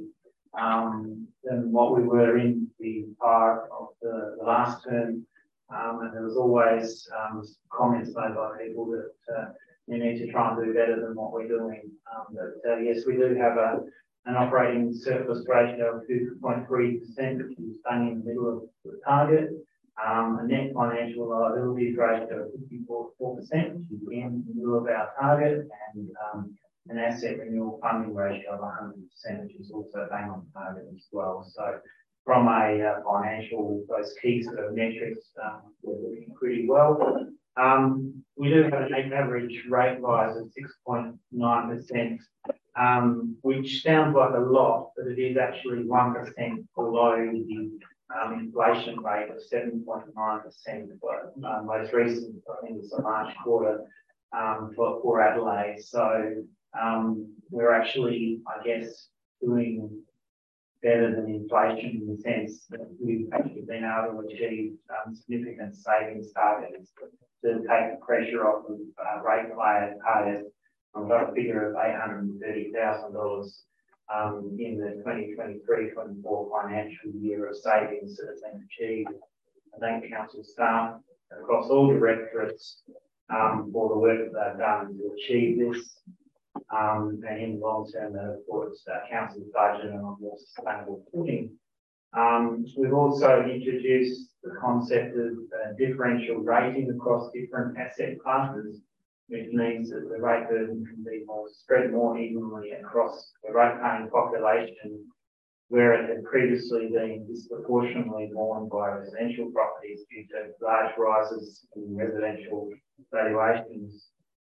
um, than what we were in the part of the, the last term. Um, and there was always um, comments made by people that uh, we need to try and do better than what we're doing. Um, but uh, yes, we do have a, an operating surplus ratio of two point three percent, which is staying in the middle of the target. Um, a net financial liabilities ratio of fifty-four percent, which is again in the middle of our target, and um, an asset renewal funding ratio of one hundred percent, which is also bang on target as well. So from a uh, financial, those key sort of metrics, um, we're looking pretty well. Um, we do have an average rate rise of six point nine percent, um, which sounds like a lot, but it is actually one percent below the um, inflation rate of seven point nine percent. Uh, most recent, I think it's the March quarter um, for, for Adelaide. So um, we're actually, I guess, doing better than inflation in the sense that we've actually been able to achieve um, significant savings targets to take the pressure off of uh, rate payers. I've got a figure of eight hundred thirty thousand dollars um, in the twenty twenty-three twenty-four financial year of savings that has been achieved. I thank council staff across all directorates um, for the work that they've done to achieve this. Um, and in the long term, that of course, uh, council's budget and on more sustainable footing. Um, we've also introduced the concept of uh, differential rating across different asset classes, which means that the rate burden can be more spread more evenly across the rate paying population, where it had previously been disproportionately borne by residential properties due to large rises in residential valuations.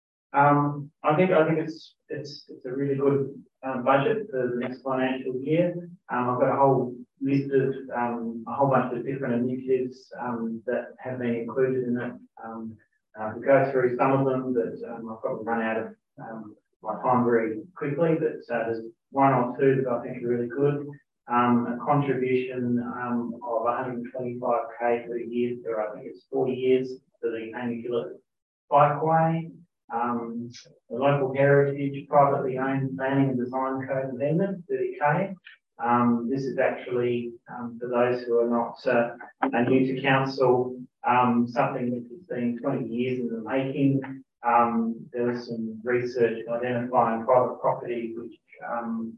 Um, I think I think it's it's it's a really good um, budget for the next financial year. Um, I've got a whole list of um, a whole bunch of different initiatives um, that have been included in it. Um, uh, we'll go through some of them, but um, I've probably run out of um, my time very quickly. But uh, there's one or two that I think are really good. Um, a contribution um, of one hundred twenty-five K per year for I think it's forty years for the Amy Gillett Bikeway. Um, the local heritage privately owned planning and design code amendment, thirty K. Um, this is actually, um, for those who are not uh, are new to council, um, something that has been twenty years in the making. Um, there was some research identifying private property which um,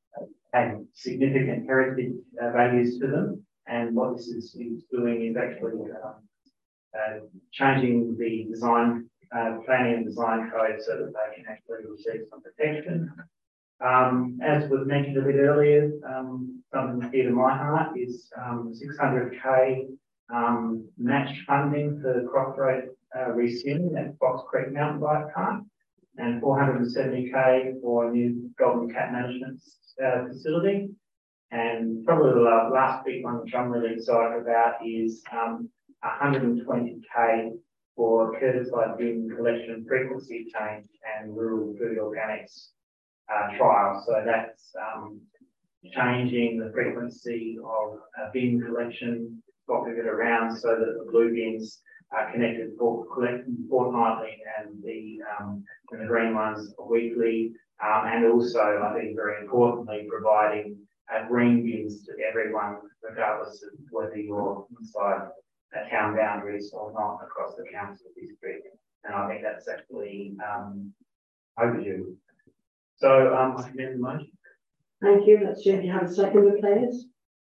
had significant heritage uh, values to them. And what this is, is doing is actually uh, uh, changing the design Uh, planning and design code so that they can actually receive some protection. Um, as was mentioned a bit earlier, um, something dear to my heart is um, six hundred K um, match funding for Croft Road uh, rescinding at Fox Creek Mountain Bike Park, and four hundred seventy K for a new dog and cat management uh, facility. And probably the last big one which I'm really excited about is um, one hundred twenty K for certified bin collection frequency change and rural food organics uh, trial. So that's um, changing the frequency of uh, bin collection, swapping it around so that the blue bins are connected for collecting fortnightly and the, um, and the green ones weekly. Um, and also, I think very importantly, providing uh, green bins to everyone, regardless of whether you're inside Uh, town boundaries or not across the council district, and I think that's actually um, overdue. So um, I commend the motion. Thank you. Let's see if you have a second, please.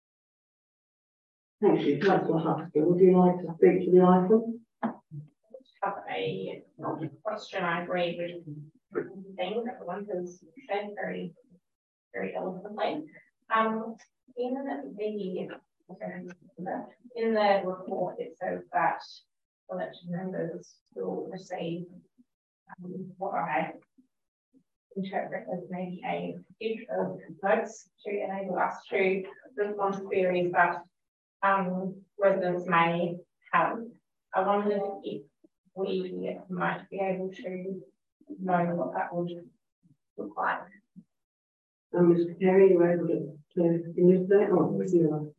Thank you, Councillor Huxley. Would you like to speak to the item? Have a question. I agree with thing that the one has said very, very eloquently. Um, in the In the report, it says that election members will receive um, what I interpret as maybe a gift of votes to enable us to respond to queries that um, residents may have. I wondered if we might be able to know what that would look like. Um, Mister Perry, you were able to, to use that or was you?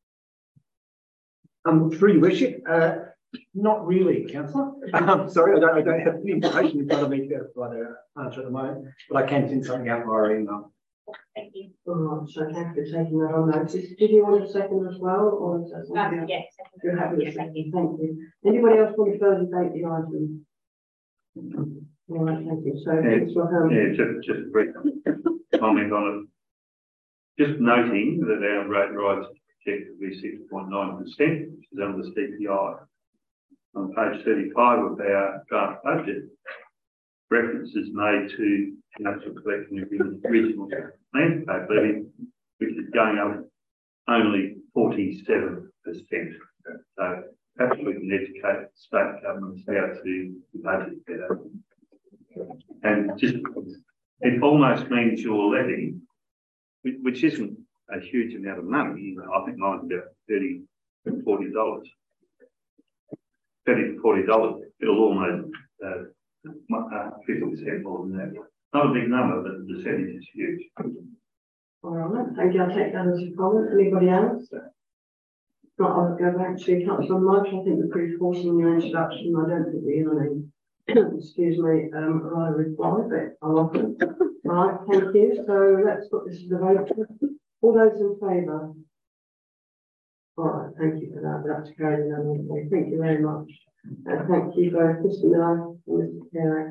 Um, through your worship, uh, not really, councillor. Um, sorry, I don't, I don't have any information in front of me to provide an answer at the moment, but I can send something out via email. Thank you. All right, so thank you for taking that on notice. Did you want a second as well, or is that something? Um, yes. You're happy with a second, thank you. Anybody else want to further debate the item? All right, thank you. So, Yeah, Councillor Hurley. yeah, just, just a brief comment on it. Just noting that our rate rise projected to be six point nine percent, which is under the C P I. On page thirty-five of our draft budget, reference is made to council collection of the regional landscape levy, which is going up only forty-seven percent. So perhaps we can educate state governments how to budget better. And just, it almost means your levy, which, which isn't a huge amount of money, I think mine's about thirty to forty dollars. thirty to forty dollars, it'll almost uh, fifty percent more than that. Not a big number, but the percentage is huge. All right, thank you. I'll take that as a comment. Anybody else? Not, I'll go back to Councillor Mudge. I think we're pretty forcing in your introduction. I don't think we have any, excuse me, um, right reply, but I'll offer. Right, thank you. So let's put this to the vote. All those in favour? All right, thank you for that. That's carried unanimously. Thank you very much. Uh, thank you both, Mister Miller and Mister Carey.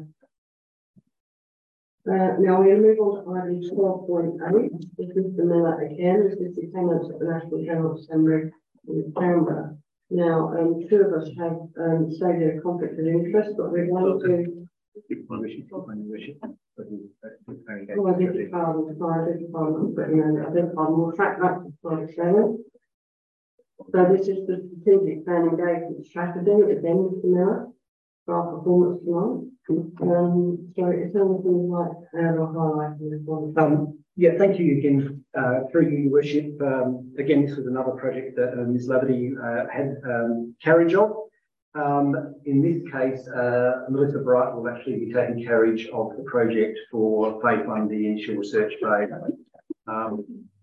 Uh, now we're going to move on to item twelve point eight. This is Mister Miller again. This is the attendance at the National General Assembly in Canberra. Now, um, two of us have um, stated a conflict of interest, but we're going to. Oh, I beg your pardon. Sorry, I beg your pardon. But you know, I beg your pardon. We'll track back to slide seven. So this is the strategic plan engagement strategy again, Mister Miller, for our performance tonight. Um, so it's anything like our highlight in this one. Um, yeah, thank you again, uh, through you, Your Worship. Um, again, this was another project that uh, Miz Laverty uh, had um, carriage of. Um, in this case, uh, Melissa Bright will actually be taking carriage of the project for phase one, the initial research phase. Um,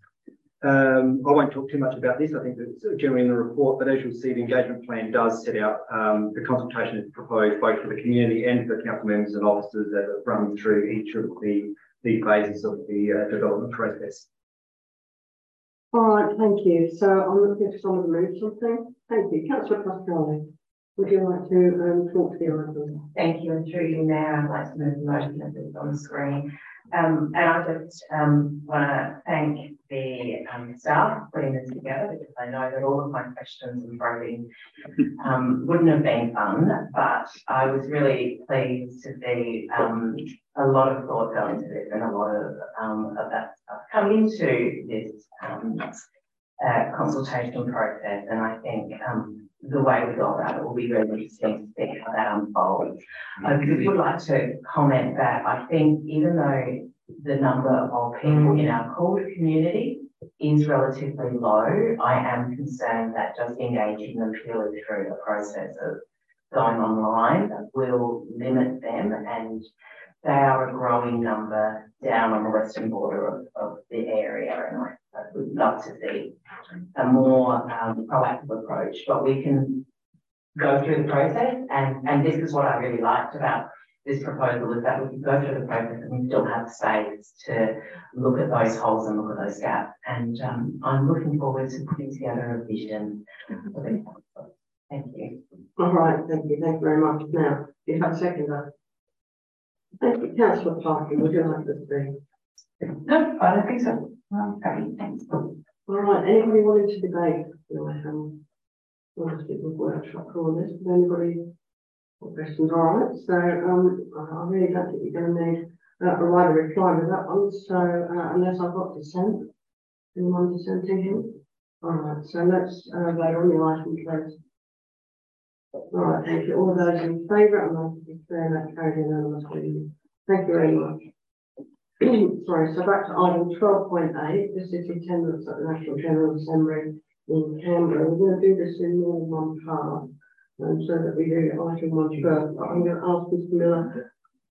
Um, I won't talk too much about this. I think it's generally in the report, but as you'll see, the engagement plan does set out um, the consultation is proposed both for the community and for council members and officers as it runs through each of the, the phases of the uh, development process. All right, thank you. So I'm looking for someone to move something. Thank you. Councillor Pasquale, would you like to um, talk to the item? Thank you, and through you, Mayor, I'd like to move the motion that is on the screen. Um, and I just um, want to thank the um, staff for putting this together, because I know that all of my questions and probing um, wouldn't have been fun, but I was really pleased to see um, a lot of thought go into this and a lot of, um, of that stuff come into this um, uh, consultation process. And I think um, the way we go about it will be really interesting to see how that unfolds. I would like to comment that I think even though the number of people in our called community is relatively low, I am concerned that just engaging them purely through a process of going online will limit them, and they are a growing number down on the western border of, of the area, and I, I would love to see a more um, proactive approach, but we can go through the process, and, and this is what I really liked about this proposal, is that we can go through the process and we still have space to look at those holes and look at those gaps. And um, I'm looking forward to putting together a vision for the council. Thank you. All right, thank you. Thank you very much. Now, do you have a seconder? Thank you. Councillor Parkin, would you like to speak? No, I don't think so. Well, okay, thanks. All right, anybody wanting to debate? No, I haven't. Honestly, we've workshop on this. Does anybody? Questions, all right. So um, I really don't think you're going to need uh, a right of reply with that one. So uh, unless I've got dissent, anyone dissenting here? All right. So let's uh, vote on the item, please. All right. Thank you. All those in favour, and I declare that carried unanimously. Thank you very much. Sorry. So back to item twelve point eight. This is attendance at the National General Assembly in Canberra. We're going to do this in more than one part. um, so that we do item one first. But I'm going to ask Mister Miller,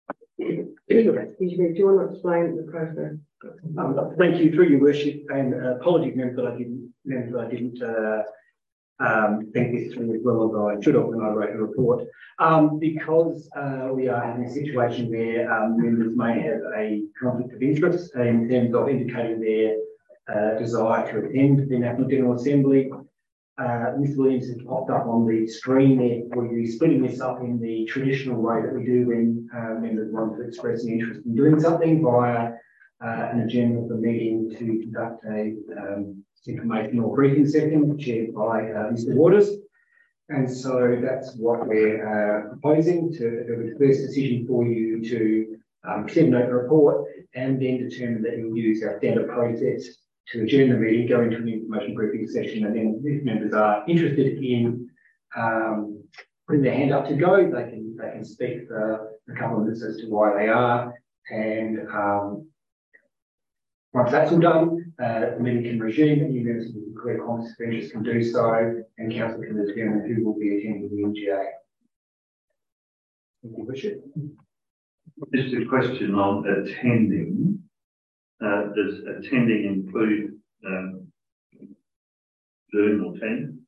excuse me, do you want to explain the process? Um, thank you, through your worship, and uh, apologies, members, that I didn't, members, that I didn't uh, um, think this through as well as I should have when I wrote the report. Um, because uh, we are in a situation where um, members may have a conflict of interest in terms of indicating their uh, desire to attend the National General Assembly. Uh, Mister Williams has popped up on the screen there for you, splitting this up in the traditional way that we do when uh, members want to express an interest in doing something via uh, an agenda of the meeting to conduct a um, informational briefing session chaired by uh, Mister Waters. And so that's what we're uh, proposing to do the first decision for you to um, disseminate the report and then determine that you'll use our standard process to adjourn the meeting, go into an information briefing session, and then if members are interested in um, putting their hand up to go, they can they can speak for a couple of minutes as to why they are. And um, once that's all done, uh, the meeting can resume, and you members with clear conflicts of interest can do so, and council can determine who will be attending the N G A. Thank you, Richard. Just a question on attending. Uh, does attending include um, Zoom or Teams?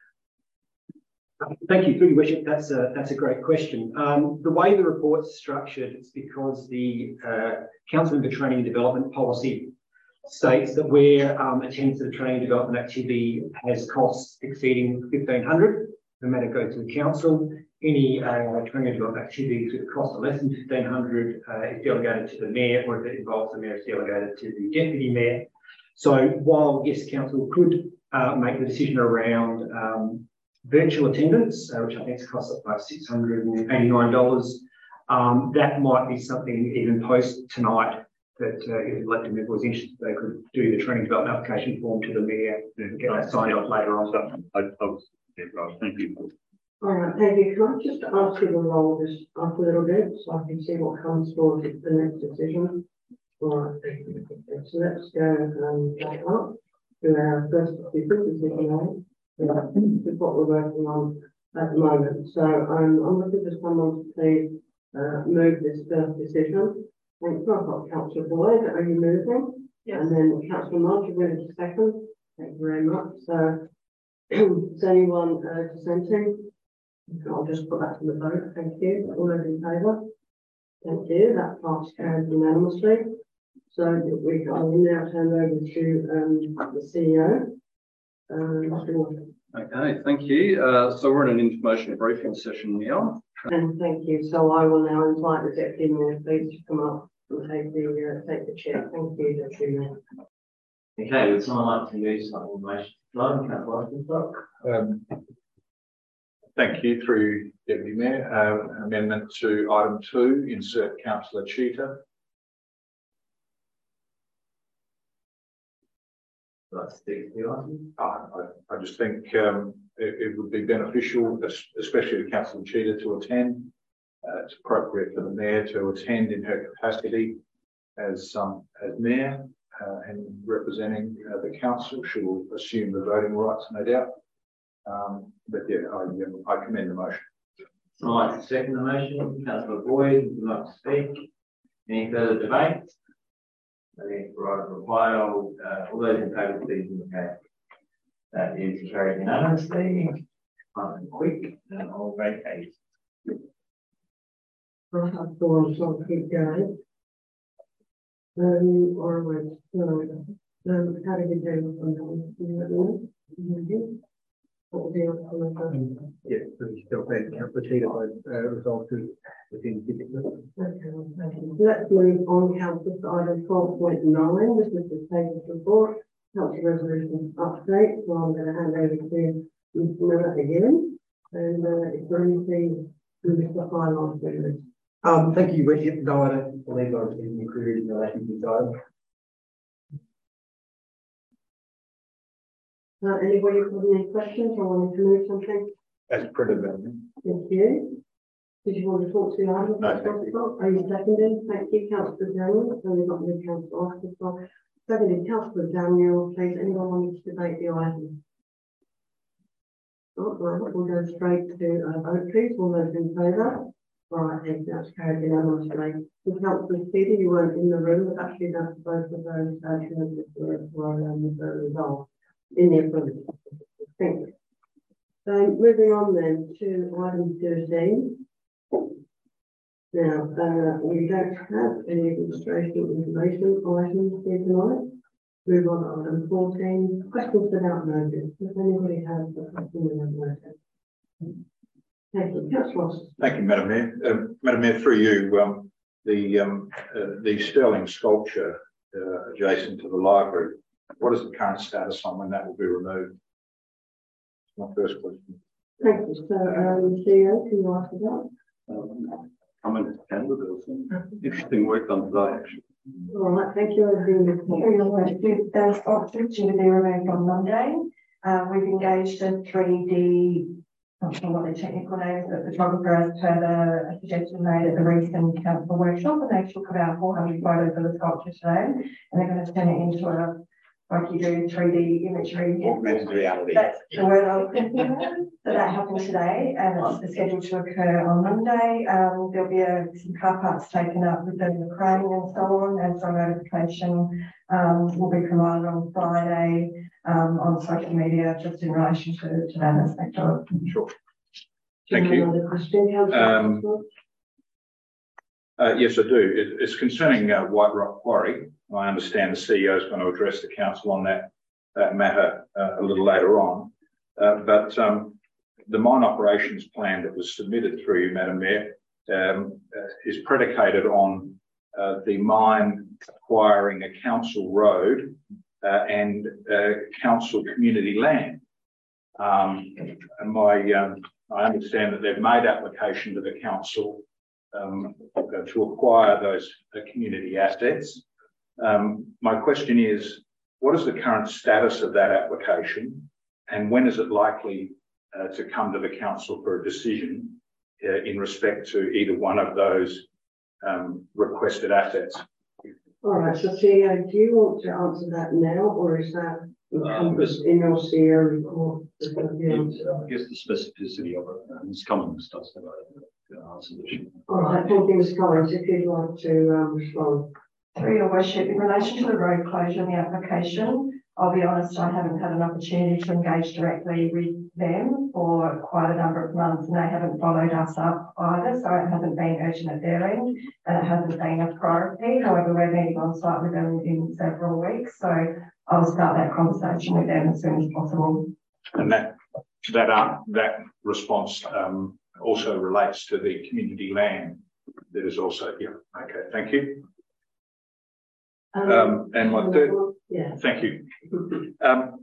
Thank you, through your worship. That's a that's a great question. Um, the way the report's structured, it's because the uh, Council for Training and Development policy states that where um, attendance at a training and development activity has costs exceeding fifteen hundred, the matter goes to the council. Any uh, training and development activities with a cost of less than fifteen hundred uh, is delegated to the mayor, or if it involves the mayor, it's delegated to the deputy mayor. So while yes, council could uh, make the decision around um, virtual attendance, uh, which I think costs like six hundred eighty-nine dollars, um, that might be something even post tonight that uh, if the elected member was interested, they could do the training development application form to the mayor and get that signed off later on. So, I, I was, yeah, right, thank you. All right, thank you. Can I just ask you to roll this up a little bit so I can see what comes for the next decision? All right, so let's go um, back up to our first decision. This is what we're working on at the moment. So um, I'm looking for someone to please uh, move this first decision. Thank you. I've got Councillor Boyd. Are you moving? Yes. And then Councillor March, you're ready to second. Thank you very much. So is anyone uh, dissenting? I'll just put that to the vote. Thank you. All those in favour? Thank you. That passed carried unanimously. So we can now turn over to um, the C E O. Um, okay, thank you. Uh, so we're in an information briefing session now. And thank you. So I will now invite the deputy mayor, please, to come up and take the uh, take the chair. Thank you, deputy mayor. Okay, would someone like to use some information? Um, Thank you. Through Deputy Mayor, uh, amendment to item two, insert Councillor Cheetah. Uh, I, I just think um, it, it would be beneficial, especially to Councillor Cheetah, to attend. Uh, it's appropriate for the Mayor to attend in her capacity as um, as Mayor uh, and representing uh, the Council. She will assume the voting rights, no doubt. Um, but yeah, I, I commend the motion. I'd like to second the motion. Councillor Boyd, would you like to speak? Any further debate? I think right reply. All, uh, all those in favour, please indicate. That is carried unanimously. Um, quick and all vacate. I'll have to also keep going. Um, or wait, no, um, how did we do on that? What Yeah, so we still think Councillor Cheetah uh, resolved to within fifty minutes. Okay, let's move on, Councillor, to item twelve point nine. This is the status report, Council resolution update. So I'm going to hand over to Mister Miller again. And uh, is there anything you wish to highlight in this? Um, thank you, Richard. No, I don't believe I was included in relation to this item. Uh, anybody have any questions or wanting to move something? As printed, then. Thank you. Did you want to talk to the item? No, thank you. Are you seconded? Thank you, Councillor Daniel. So we've got new Councillor Officer. Seconded, Councillor Daniel. Please, anyone wanting to debate the item? All right, we'll go straight to uh, vote, please. All those in favour? All right, thank you. That's carried unanimously. So, Councillor Peter, you weren't in the room, but actually that's both of those uh, candidates were, were um, involved in the affirmative. Thank you. So, moving on then to item thirteen. Now, uh, we don't have any administration information items here tonight. Move on to item fourteen, questions without notice. Does anybody have a question without notice? Thank you. Councillor Ross. Thank you, Madam Mayor. Um, Madam Mayor, through you, um, the um, uh, the Sterling sculpture uh, adjacent to the library, what is the current status on when that will be removed? My first question. Thank you. So, um, C E O, can you answer that? Um, I'm in Canada. Interesting work done today, actually. All right, thank you. Those sculptures due to be removed on Monday. Uh, we've engaged a three D, not sure what the technical name is, but photographer as per the suggestion made at the recent council workshop, and they took about four hundred photos of the sculpture today, and they're going to turn it into a, like you do, three D imagery. Augmented reality. That's the word I was thinking of. So that happened today, and it's scheduled to occur on Monday. Um, there'll be a, some car parks taken up with the crane and so on, and some notification um, will be provided on Friday um, on social media, just in relation to, to that aspect of it. Sure. Thank you. Another question, Um, uh, yes, I do. It, it's concerning uh, White Rock Quarry. I understand the C E O is going to address the council on that, that matter uh, a little later on. Uh, but um, the mine operations plan that was submitted through you, Madam Mayor, um, uh, is predicated on uh, the mine acquiring a council road uh, and uh, council community land. Um, and my, um, I understand that they've made application to the council um, to acquire those uh, community assets. Um, my question is, what is the current status of that application, and when is it likely uh, to come to the council for a decision uh, in respect to either one of those um, requested assets? All right, so C E O, do you want to answer that now, or is that encompassed in your C E O report? Yeah, I guess the specificity of it, and Miz Cummins does have a answer this. All right, thank you, Miz Collins, if you'd like to um, respond. Through your worship, in relation to the road closure and the application, I'll be honest, I haven't had an opportunity to engage directly with them for quite a number of months, and they haven't followed us up either, so it hasn't been urgent at their end, and it hasn't been a priority. However, we're meeting on site with them in several weeks, so I'll start that conversation with them as soon as possible. And that that uh, that response um, also relates to the community land that is also here. Okay, thank you. Um, Um, and my third, yeah. thank you. Um,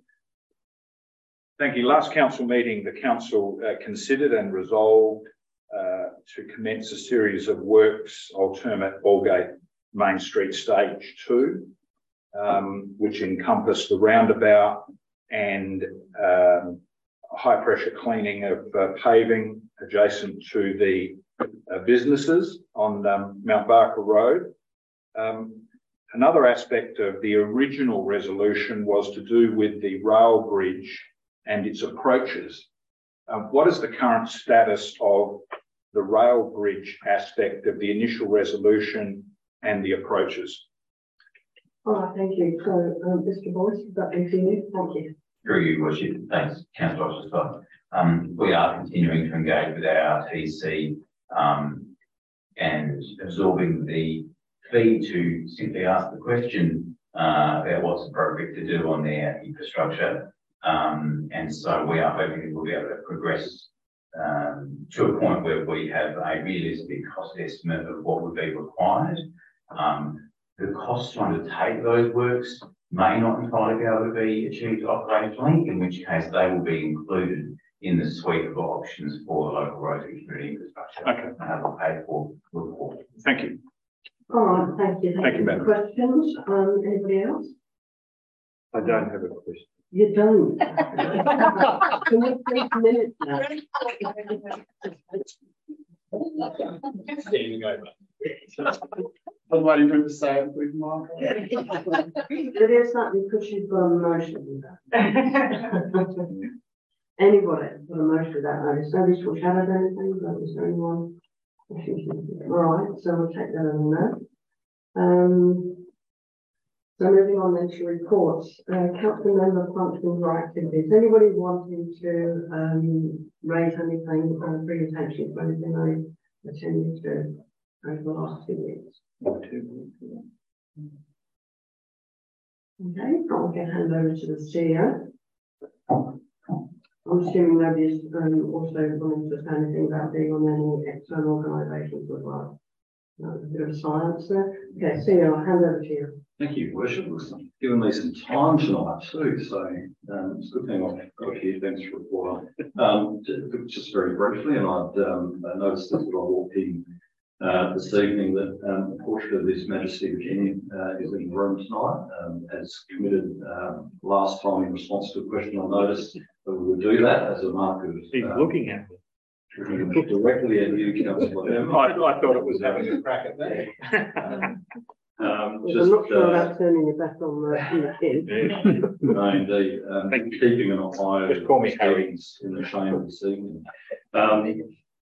thank you. Last council meeting, the council uh, considered and resolved uh, to commence a series of works, alternate Aldgate Main Street Stage Two, um, which encompass the roundabout and um, high pressure cleaning of uh, paving adjacent to the uh, businesses on um, Mount Barker Road. Um, Another aspect of the original resolution was to do with the rail bridge and its approaches. Um, what is the current status of the rail bridge aspect of the initial resolution and the approaches? All right, thank you. So, um, Mister Boyce, is that continued? Thank you. Through you, Worship. Thanks, Councillor Oxford. Um, we are continuing to engage with our R T C um, and absorbing the fee to simply ask the question uh, about what's appropriate to do on their infrastructure. Um, and so we are hoping that we'll be able to progress um, to a point where we have a realistic cost estimate of what would be required. Um, the cost to undertake those works may not entirely be able to be achieved operationally, in which case they will be included in the suite of options for the local roads and community infrastructure. Okay. And have a paid for report. Thank you. All right, thank you. Thank, Thank you, madam. Questions? Um, anybody else? I don't have a question. You don't. Can we take minutes now? Standing over. I'm waiting for him to say it, please, Mark. It is that because you've got a motion. Anybody put a motion without notice? Nobody foreshadowed anything, but was there anyone? All right, so we'll take that as a no. Um, so moving on then to reports, uh, council member functions or activities. Anybody wanting to um, raise anything or bring attention to anything I attended to over the last two weeks? Okay, I'll get hand over to the C E O. I'm assuming nobody's um, also wanting to say anything about being on any external organisations as well. No, a bit of silence there. Okay, C E O, I'll hand over to you. Thank you, Worship. It's given me some time tonight too, so um, it's a good thing I've got a few things to report on. Um, just very briefly, and I'd um, noticed that when I walked in uh, this evening that um, a portion of His Majesty Virginia uh, is in the room tonight, um, as committed um, last time in response to a question I noticed that we would do that as a mark of. He's um, looking at me. Directly at you, Councillor. I, I thought it was having a crack at me. Um, um, I'm just, not sure uh, about turning your back on the kid. No, indeed. Um, keeping an eye Just call me Harry in the chamber this evening. Um,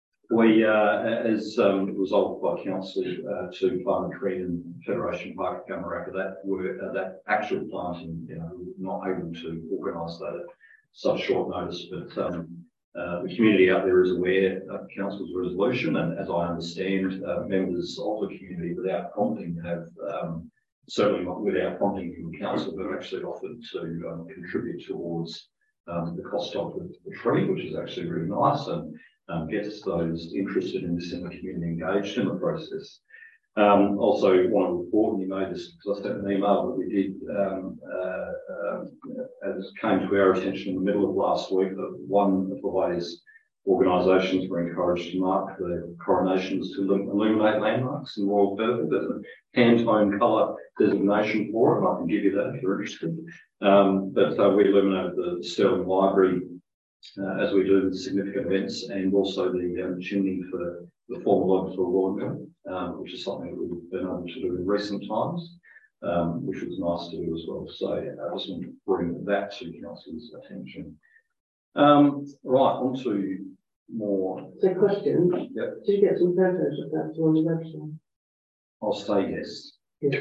we, uh, as um, resolved by council uh, to Parliamentary and Federation Park at Gamaraka, that were uh, that actual planting, you know, we were not able to organise that at such short notice, but um, Uh, the community out there is aware of council's resolution, and as I understand, uh, members of the community without prompting have, um, certainly not without prompting from council, have actually offered to um, contribute towards um, the cost of the, the tree, which is actually really nice, and um, gets those interested in this in the community engaged in the process. Um, also, want to report, and you made this because I sent an email that we did, um, uh, uh, as came to our attention in the middle of last week, that one of the ways organisations were encouraged to mark the coronations to illuminate landmarks in royal purple. There's a Pantone colour designation for it, and I can give you that if you're interested. Um, but uh, we illuminated the Sterling Library uh, as we do with significant events, and also the um, chimney for the former log for Royal Mill, um, which is something that we've been able to do in recent times, um, which was nice to do as well. So I just want to bring that to council's attention. Um, right, on to more. So question, yep. Did you get some photos of that on the website? I'll say yes. Yeah.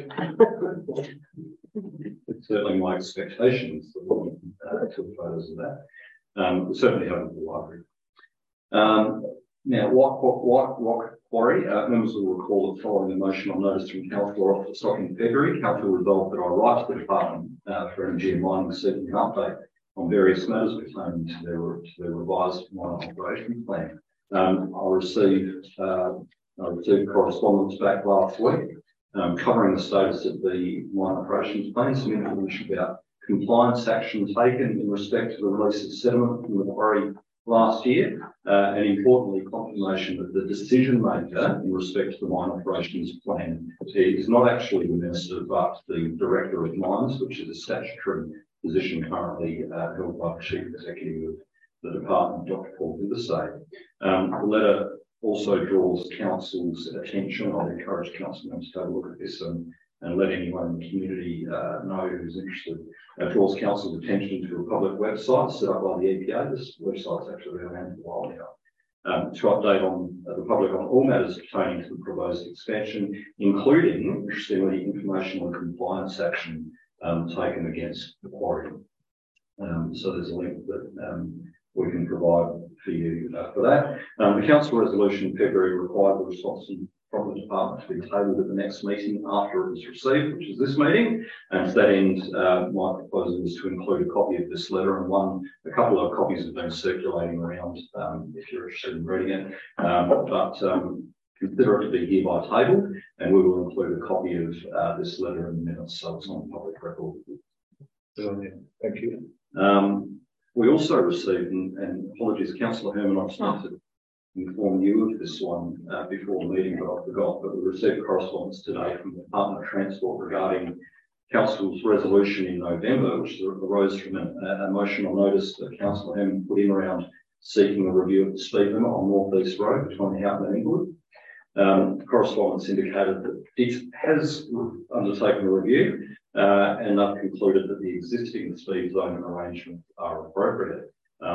It's certainly my expectations that we uh, took photos of that. Um, we certainly have at the library. Um, Now, what, what, what, what quarry? Uh, members will recall that following the motion on notice from Council off the stock in February, Council resolved that I write to the Department uh, for Energy and Mining seeking an update on various matters pertaining to their, to their revised mine operation plan. Um, I received, uh, I received correspondence back last week um, covering the status of the mine operations plan, some information about compliance action taken in respect to the release of sediment from the quarry last year, uh, and importantly, confirmation that the decision maker in respect to the mine operations plan is not actually the minister, but the director of mines, which is a statutory position currently uh, held by the chief executive of the department, Doctor Paul Viversay. Um, the letter also draws council's attention. I'd encourage council members to have a look at this and, and let anyone in the community uh, know who's interested. It draws council's attention to a public website set up by the E P A. This website's actually been around for a while now. Um, to update on uh, the public on all matters pertaining to the proposed expansion, including, interestingly, information on compliance action um, taken against the quarry. Um, so there's a link that um, we can provide for you uh, for that. Um, the council resolution in February required the response from the department to be tabled at the next meeting after it was received, which is this meeting. And to that end, uh, my proposal is to include a copy of this letter, and one, a couple of copies have been circulating around um, if you're interested in reading it. Um, but um, consider it to be hereby tabled, and we will include a copy of uh, this letter in the minutes, so it's on public record. Thank you. Um, we also received, and, and apologies, Councillor Herman, I just need to inform you of this one uh, before the meeting, but I forgot, but we received correspondence today from the Department of Transport regarding Council's resolution in November, which arose from a, a motion on notice that Councillor Herman put in around seeking a review of the speed limit on North East Road between Houghton and Inglewood. Um, correspondence indicated that it has undertaken a review uh, and they've concluded that the existing speed zone arrangements are appropriate. Um, I'll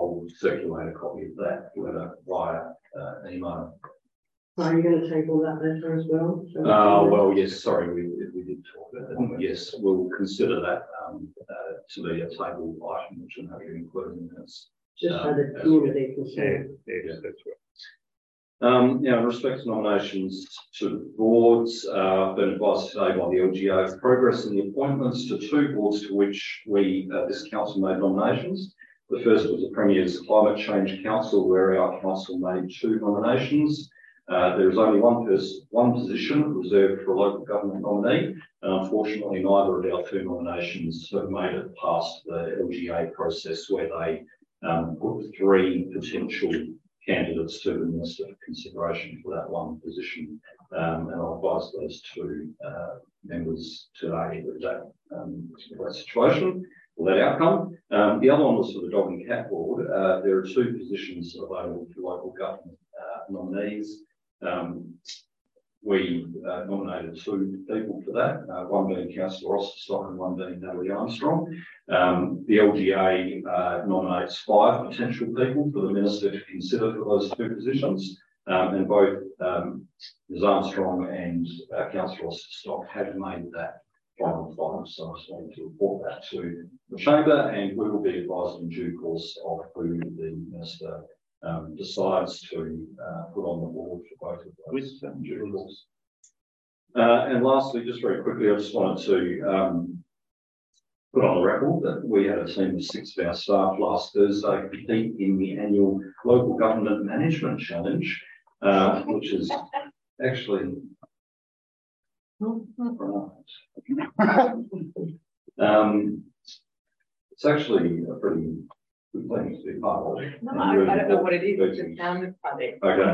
I'll circulate a copy of that letter via uh, email. Are you going to take all that letter as well? So Uh, well, yes, sorry, we, we did talk about that. Yes, we'll consider that um, uh, to be a table item, which will have to include in this. Just so um, the as community can well. see. Yeah, yeah, that's right. Um, now, in respect to nominations to the boards, uh, I've been advised today by the L G A of progress in the appointments to two boards to which we, uh, this council made nominations. The first was the Premier's Climate Change Council, where our council made two nominations. Uh, there is only one person, one position reserved for a local government nominee, and unfortunately neither of our two nominations have made it past the L G A process, where they um, put three potential candidates to the Minister for consideration for that one position. Um, and I'll advise those two uh, members today of that, um, that situation, or that outcome. Um, the other one was for the Dog and Cat Board. Uh, there are two positions available for local government uh, nominees. Um, we uh, nominated two people for that, uh, one being Councillor Osterstock and one being Natalie Armstrong. Um, the L G A uh, nominates five potential people for the Minister to consider for those two positions, um, and both um, Miz Armstrong and uh, Councillor Osterstock have made that final final, so I just wanted to report that to the Chamber, and we will be advised in due course of who the Minister Um, decides to uh, put on the board for both of those. Um, uh, and lastly, just very quickly, I just wanted to um, put on the record that we had a team of six of our staff last Thursday compete in the annual Local Government Management Challenge, uh, which is actually um, it's actually a pretty good thing to be part of. No, I, I don't know what it is. It just sounded funny. Okay.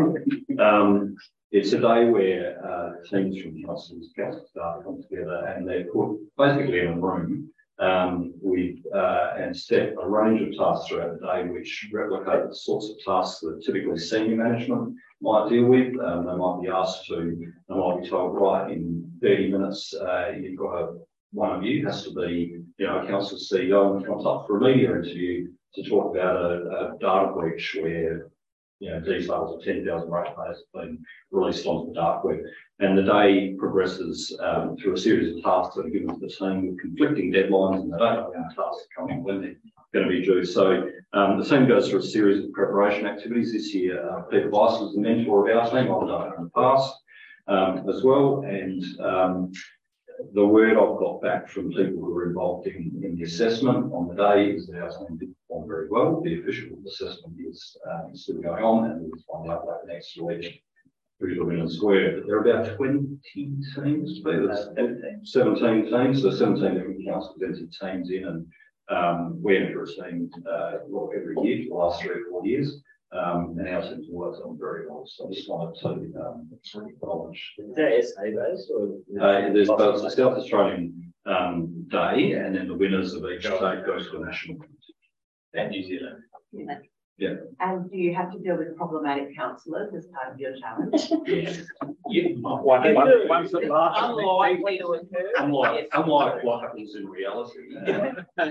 um, it's a day where uh, teams from councils, council staff come together and they're put basically in a room um, with uh, and set a range of tasks throughout the day, which replicate the sorts of tasks that typically senior management might deal with. Um, they might be asked to, they might be told, right, in thirty minutes, uh, you've got a one of you has to be, you know, a council C E O and comes up for a media interview to talk about a, a data breach where, you know, details of ten thousand ratepayers have been released onto the dark web. And the day progresses um, through a series of tasks that are given to the team with conflicting deadlines, and they don't know when the tasks are coming, when they're going to be due. So um, the team goes through a series of preparation activities. This year, uh, Peter Weiss was the mentor of our team. I've done it in the past um, as well. And um, the word I've got back from people who were involved in, in the assessment on the day is that our team did perform very well. The official assessment is um, still going on, and we'll find out that next week who the winners were. But there are about twenty teams, there's seventeen teams, so seventeen different councils entered teams in, and um, we enter a team uh, well, every year for the last three or four years. Um, and our team's worked on very well. So I just wanted to um, acknowledge. Is there S A based or? Uh, there's both the South Australian um, Day, and then the winners of each state goes to the national competition. And New Zealand. Yeah. Yeah. And do you have to deal with problematic councillors as part of your challenge? Yes. Yeah. One, one, one's the last. Unlikely to occur. Unlike, unlike what happens in reality. Uh,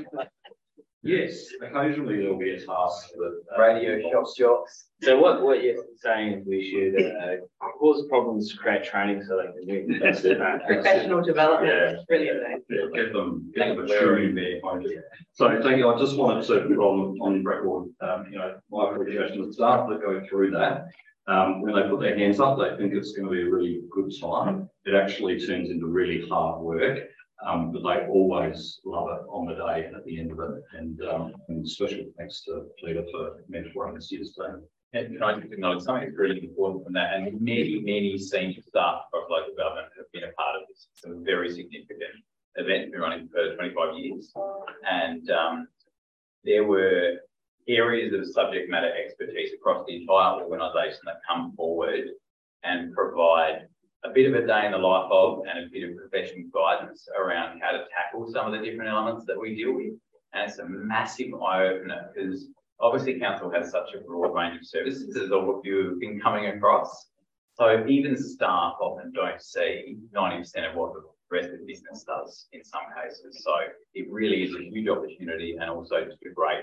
yes, occasionally there'll be a task that uh, radio shock jocks. So what what you're saying is we should uh, cause problems to create training so they can do that's it. Professional development. Yeah. Brilliant. Yeah, get them, get them a tuning there. So thank you. I just wanted to put on on record, um, you know, my appreciation to the staff that go through that. Um, when they put their hands up, they think it's going to be a really good time. It actually turns into really hard work. Um, but they always love it on the day and at the end of it. And, um, and special thanks to Peter for mentoring this year's team. And can I just acknowledge something that's really important from that? And many, many senior staff of local government have been a part of this. It's a very significant event, been running for twenty-five years. And um, there were areas of subject matter expertise across the entire organisation that come forward and provide a bit of a day in the life of and a bit of professional guidance around how to tackle some of the different elements that we deal with. And it's a massive eye-opener because obviously council has such a broad range of services, as all of you have been coming across. So even staff often don't see ninety percent of what the rest of the business does in some cases. So it really is a huge opportunity and also just a great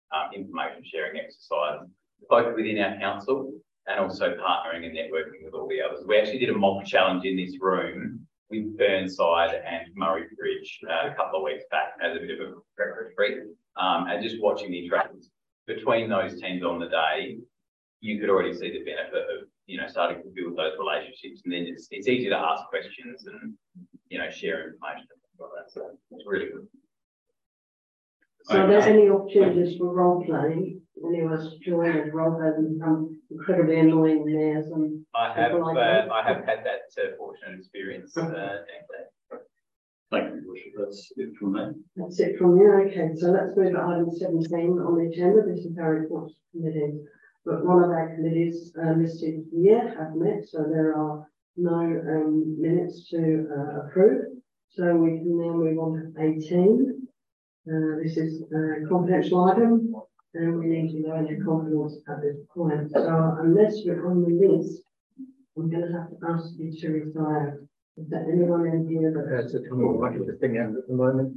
um, information sharing exercise, both within our council and also partnering and networking with all the others. We actually did a mock challenge in this room with Burnside and Murray Bridge uh, a couple of weeks back as a bit of a prep retreat, um, and just watching the interactions between those teams on the day, you could already see the benefit of, you know, starting to build those relationships, and then it's, it's easy to ask questions and, you know, share information. Like that. So it's really good. So are there any opportunities for role play? Anyone else join as role play and become incredibly annoying mayors and I have, people like uh, that? I have had that uh, fortunate experience. Uh, Thank you, Your Worship. That's it from me. That's it from you. Okay, so let's move to item seventeen on the agenda. This is our reports committee. But one of our committees uh, listed here have met, so there are no um, minutes to uh, approve. So we can now move on to eighteen. Uh, this is a confidential item, and we need to go into confidence at this point. So unless you're on the list, I'm going to have to ask you to retire. Is there anyone in here that has a the thing out at the moment?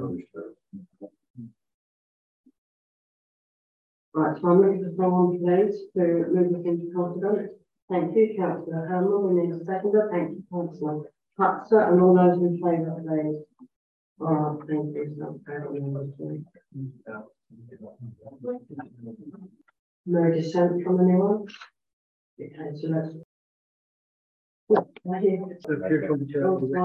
Right, so I'm looking for someone please to move us into confidence. Thank you, Councillor Hammer. We need a seconder. Thank you, Councillor Hutzer, and all those in favour, please. All right, thank you. So, no dissent from anyone? Okay, so let's.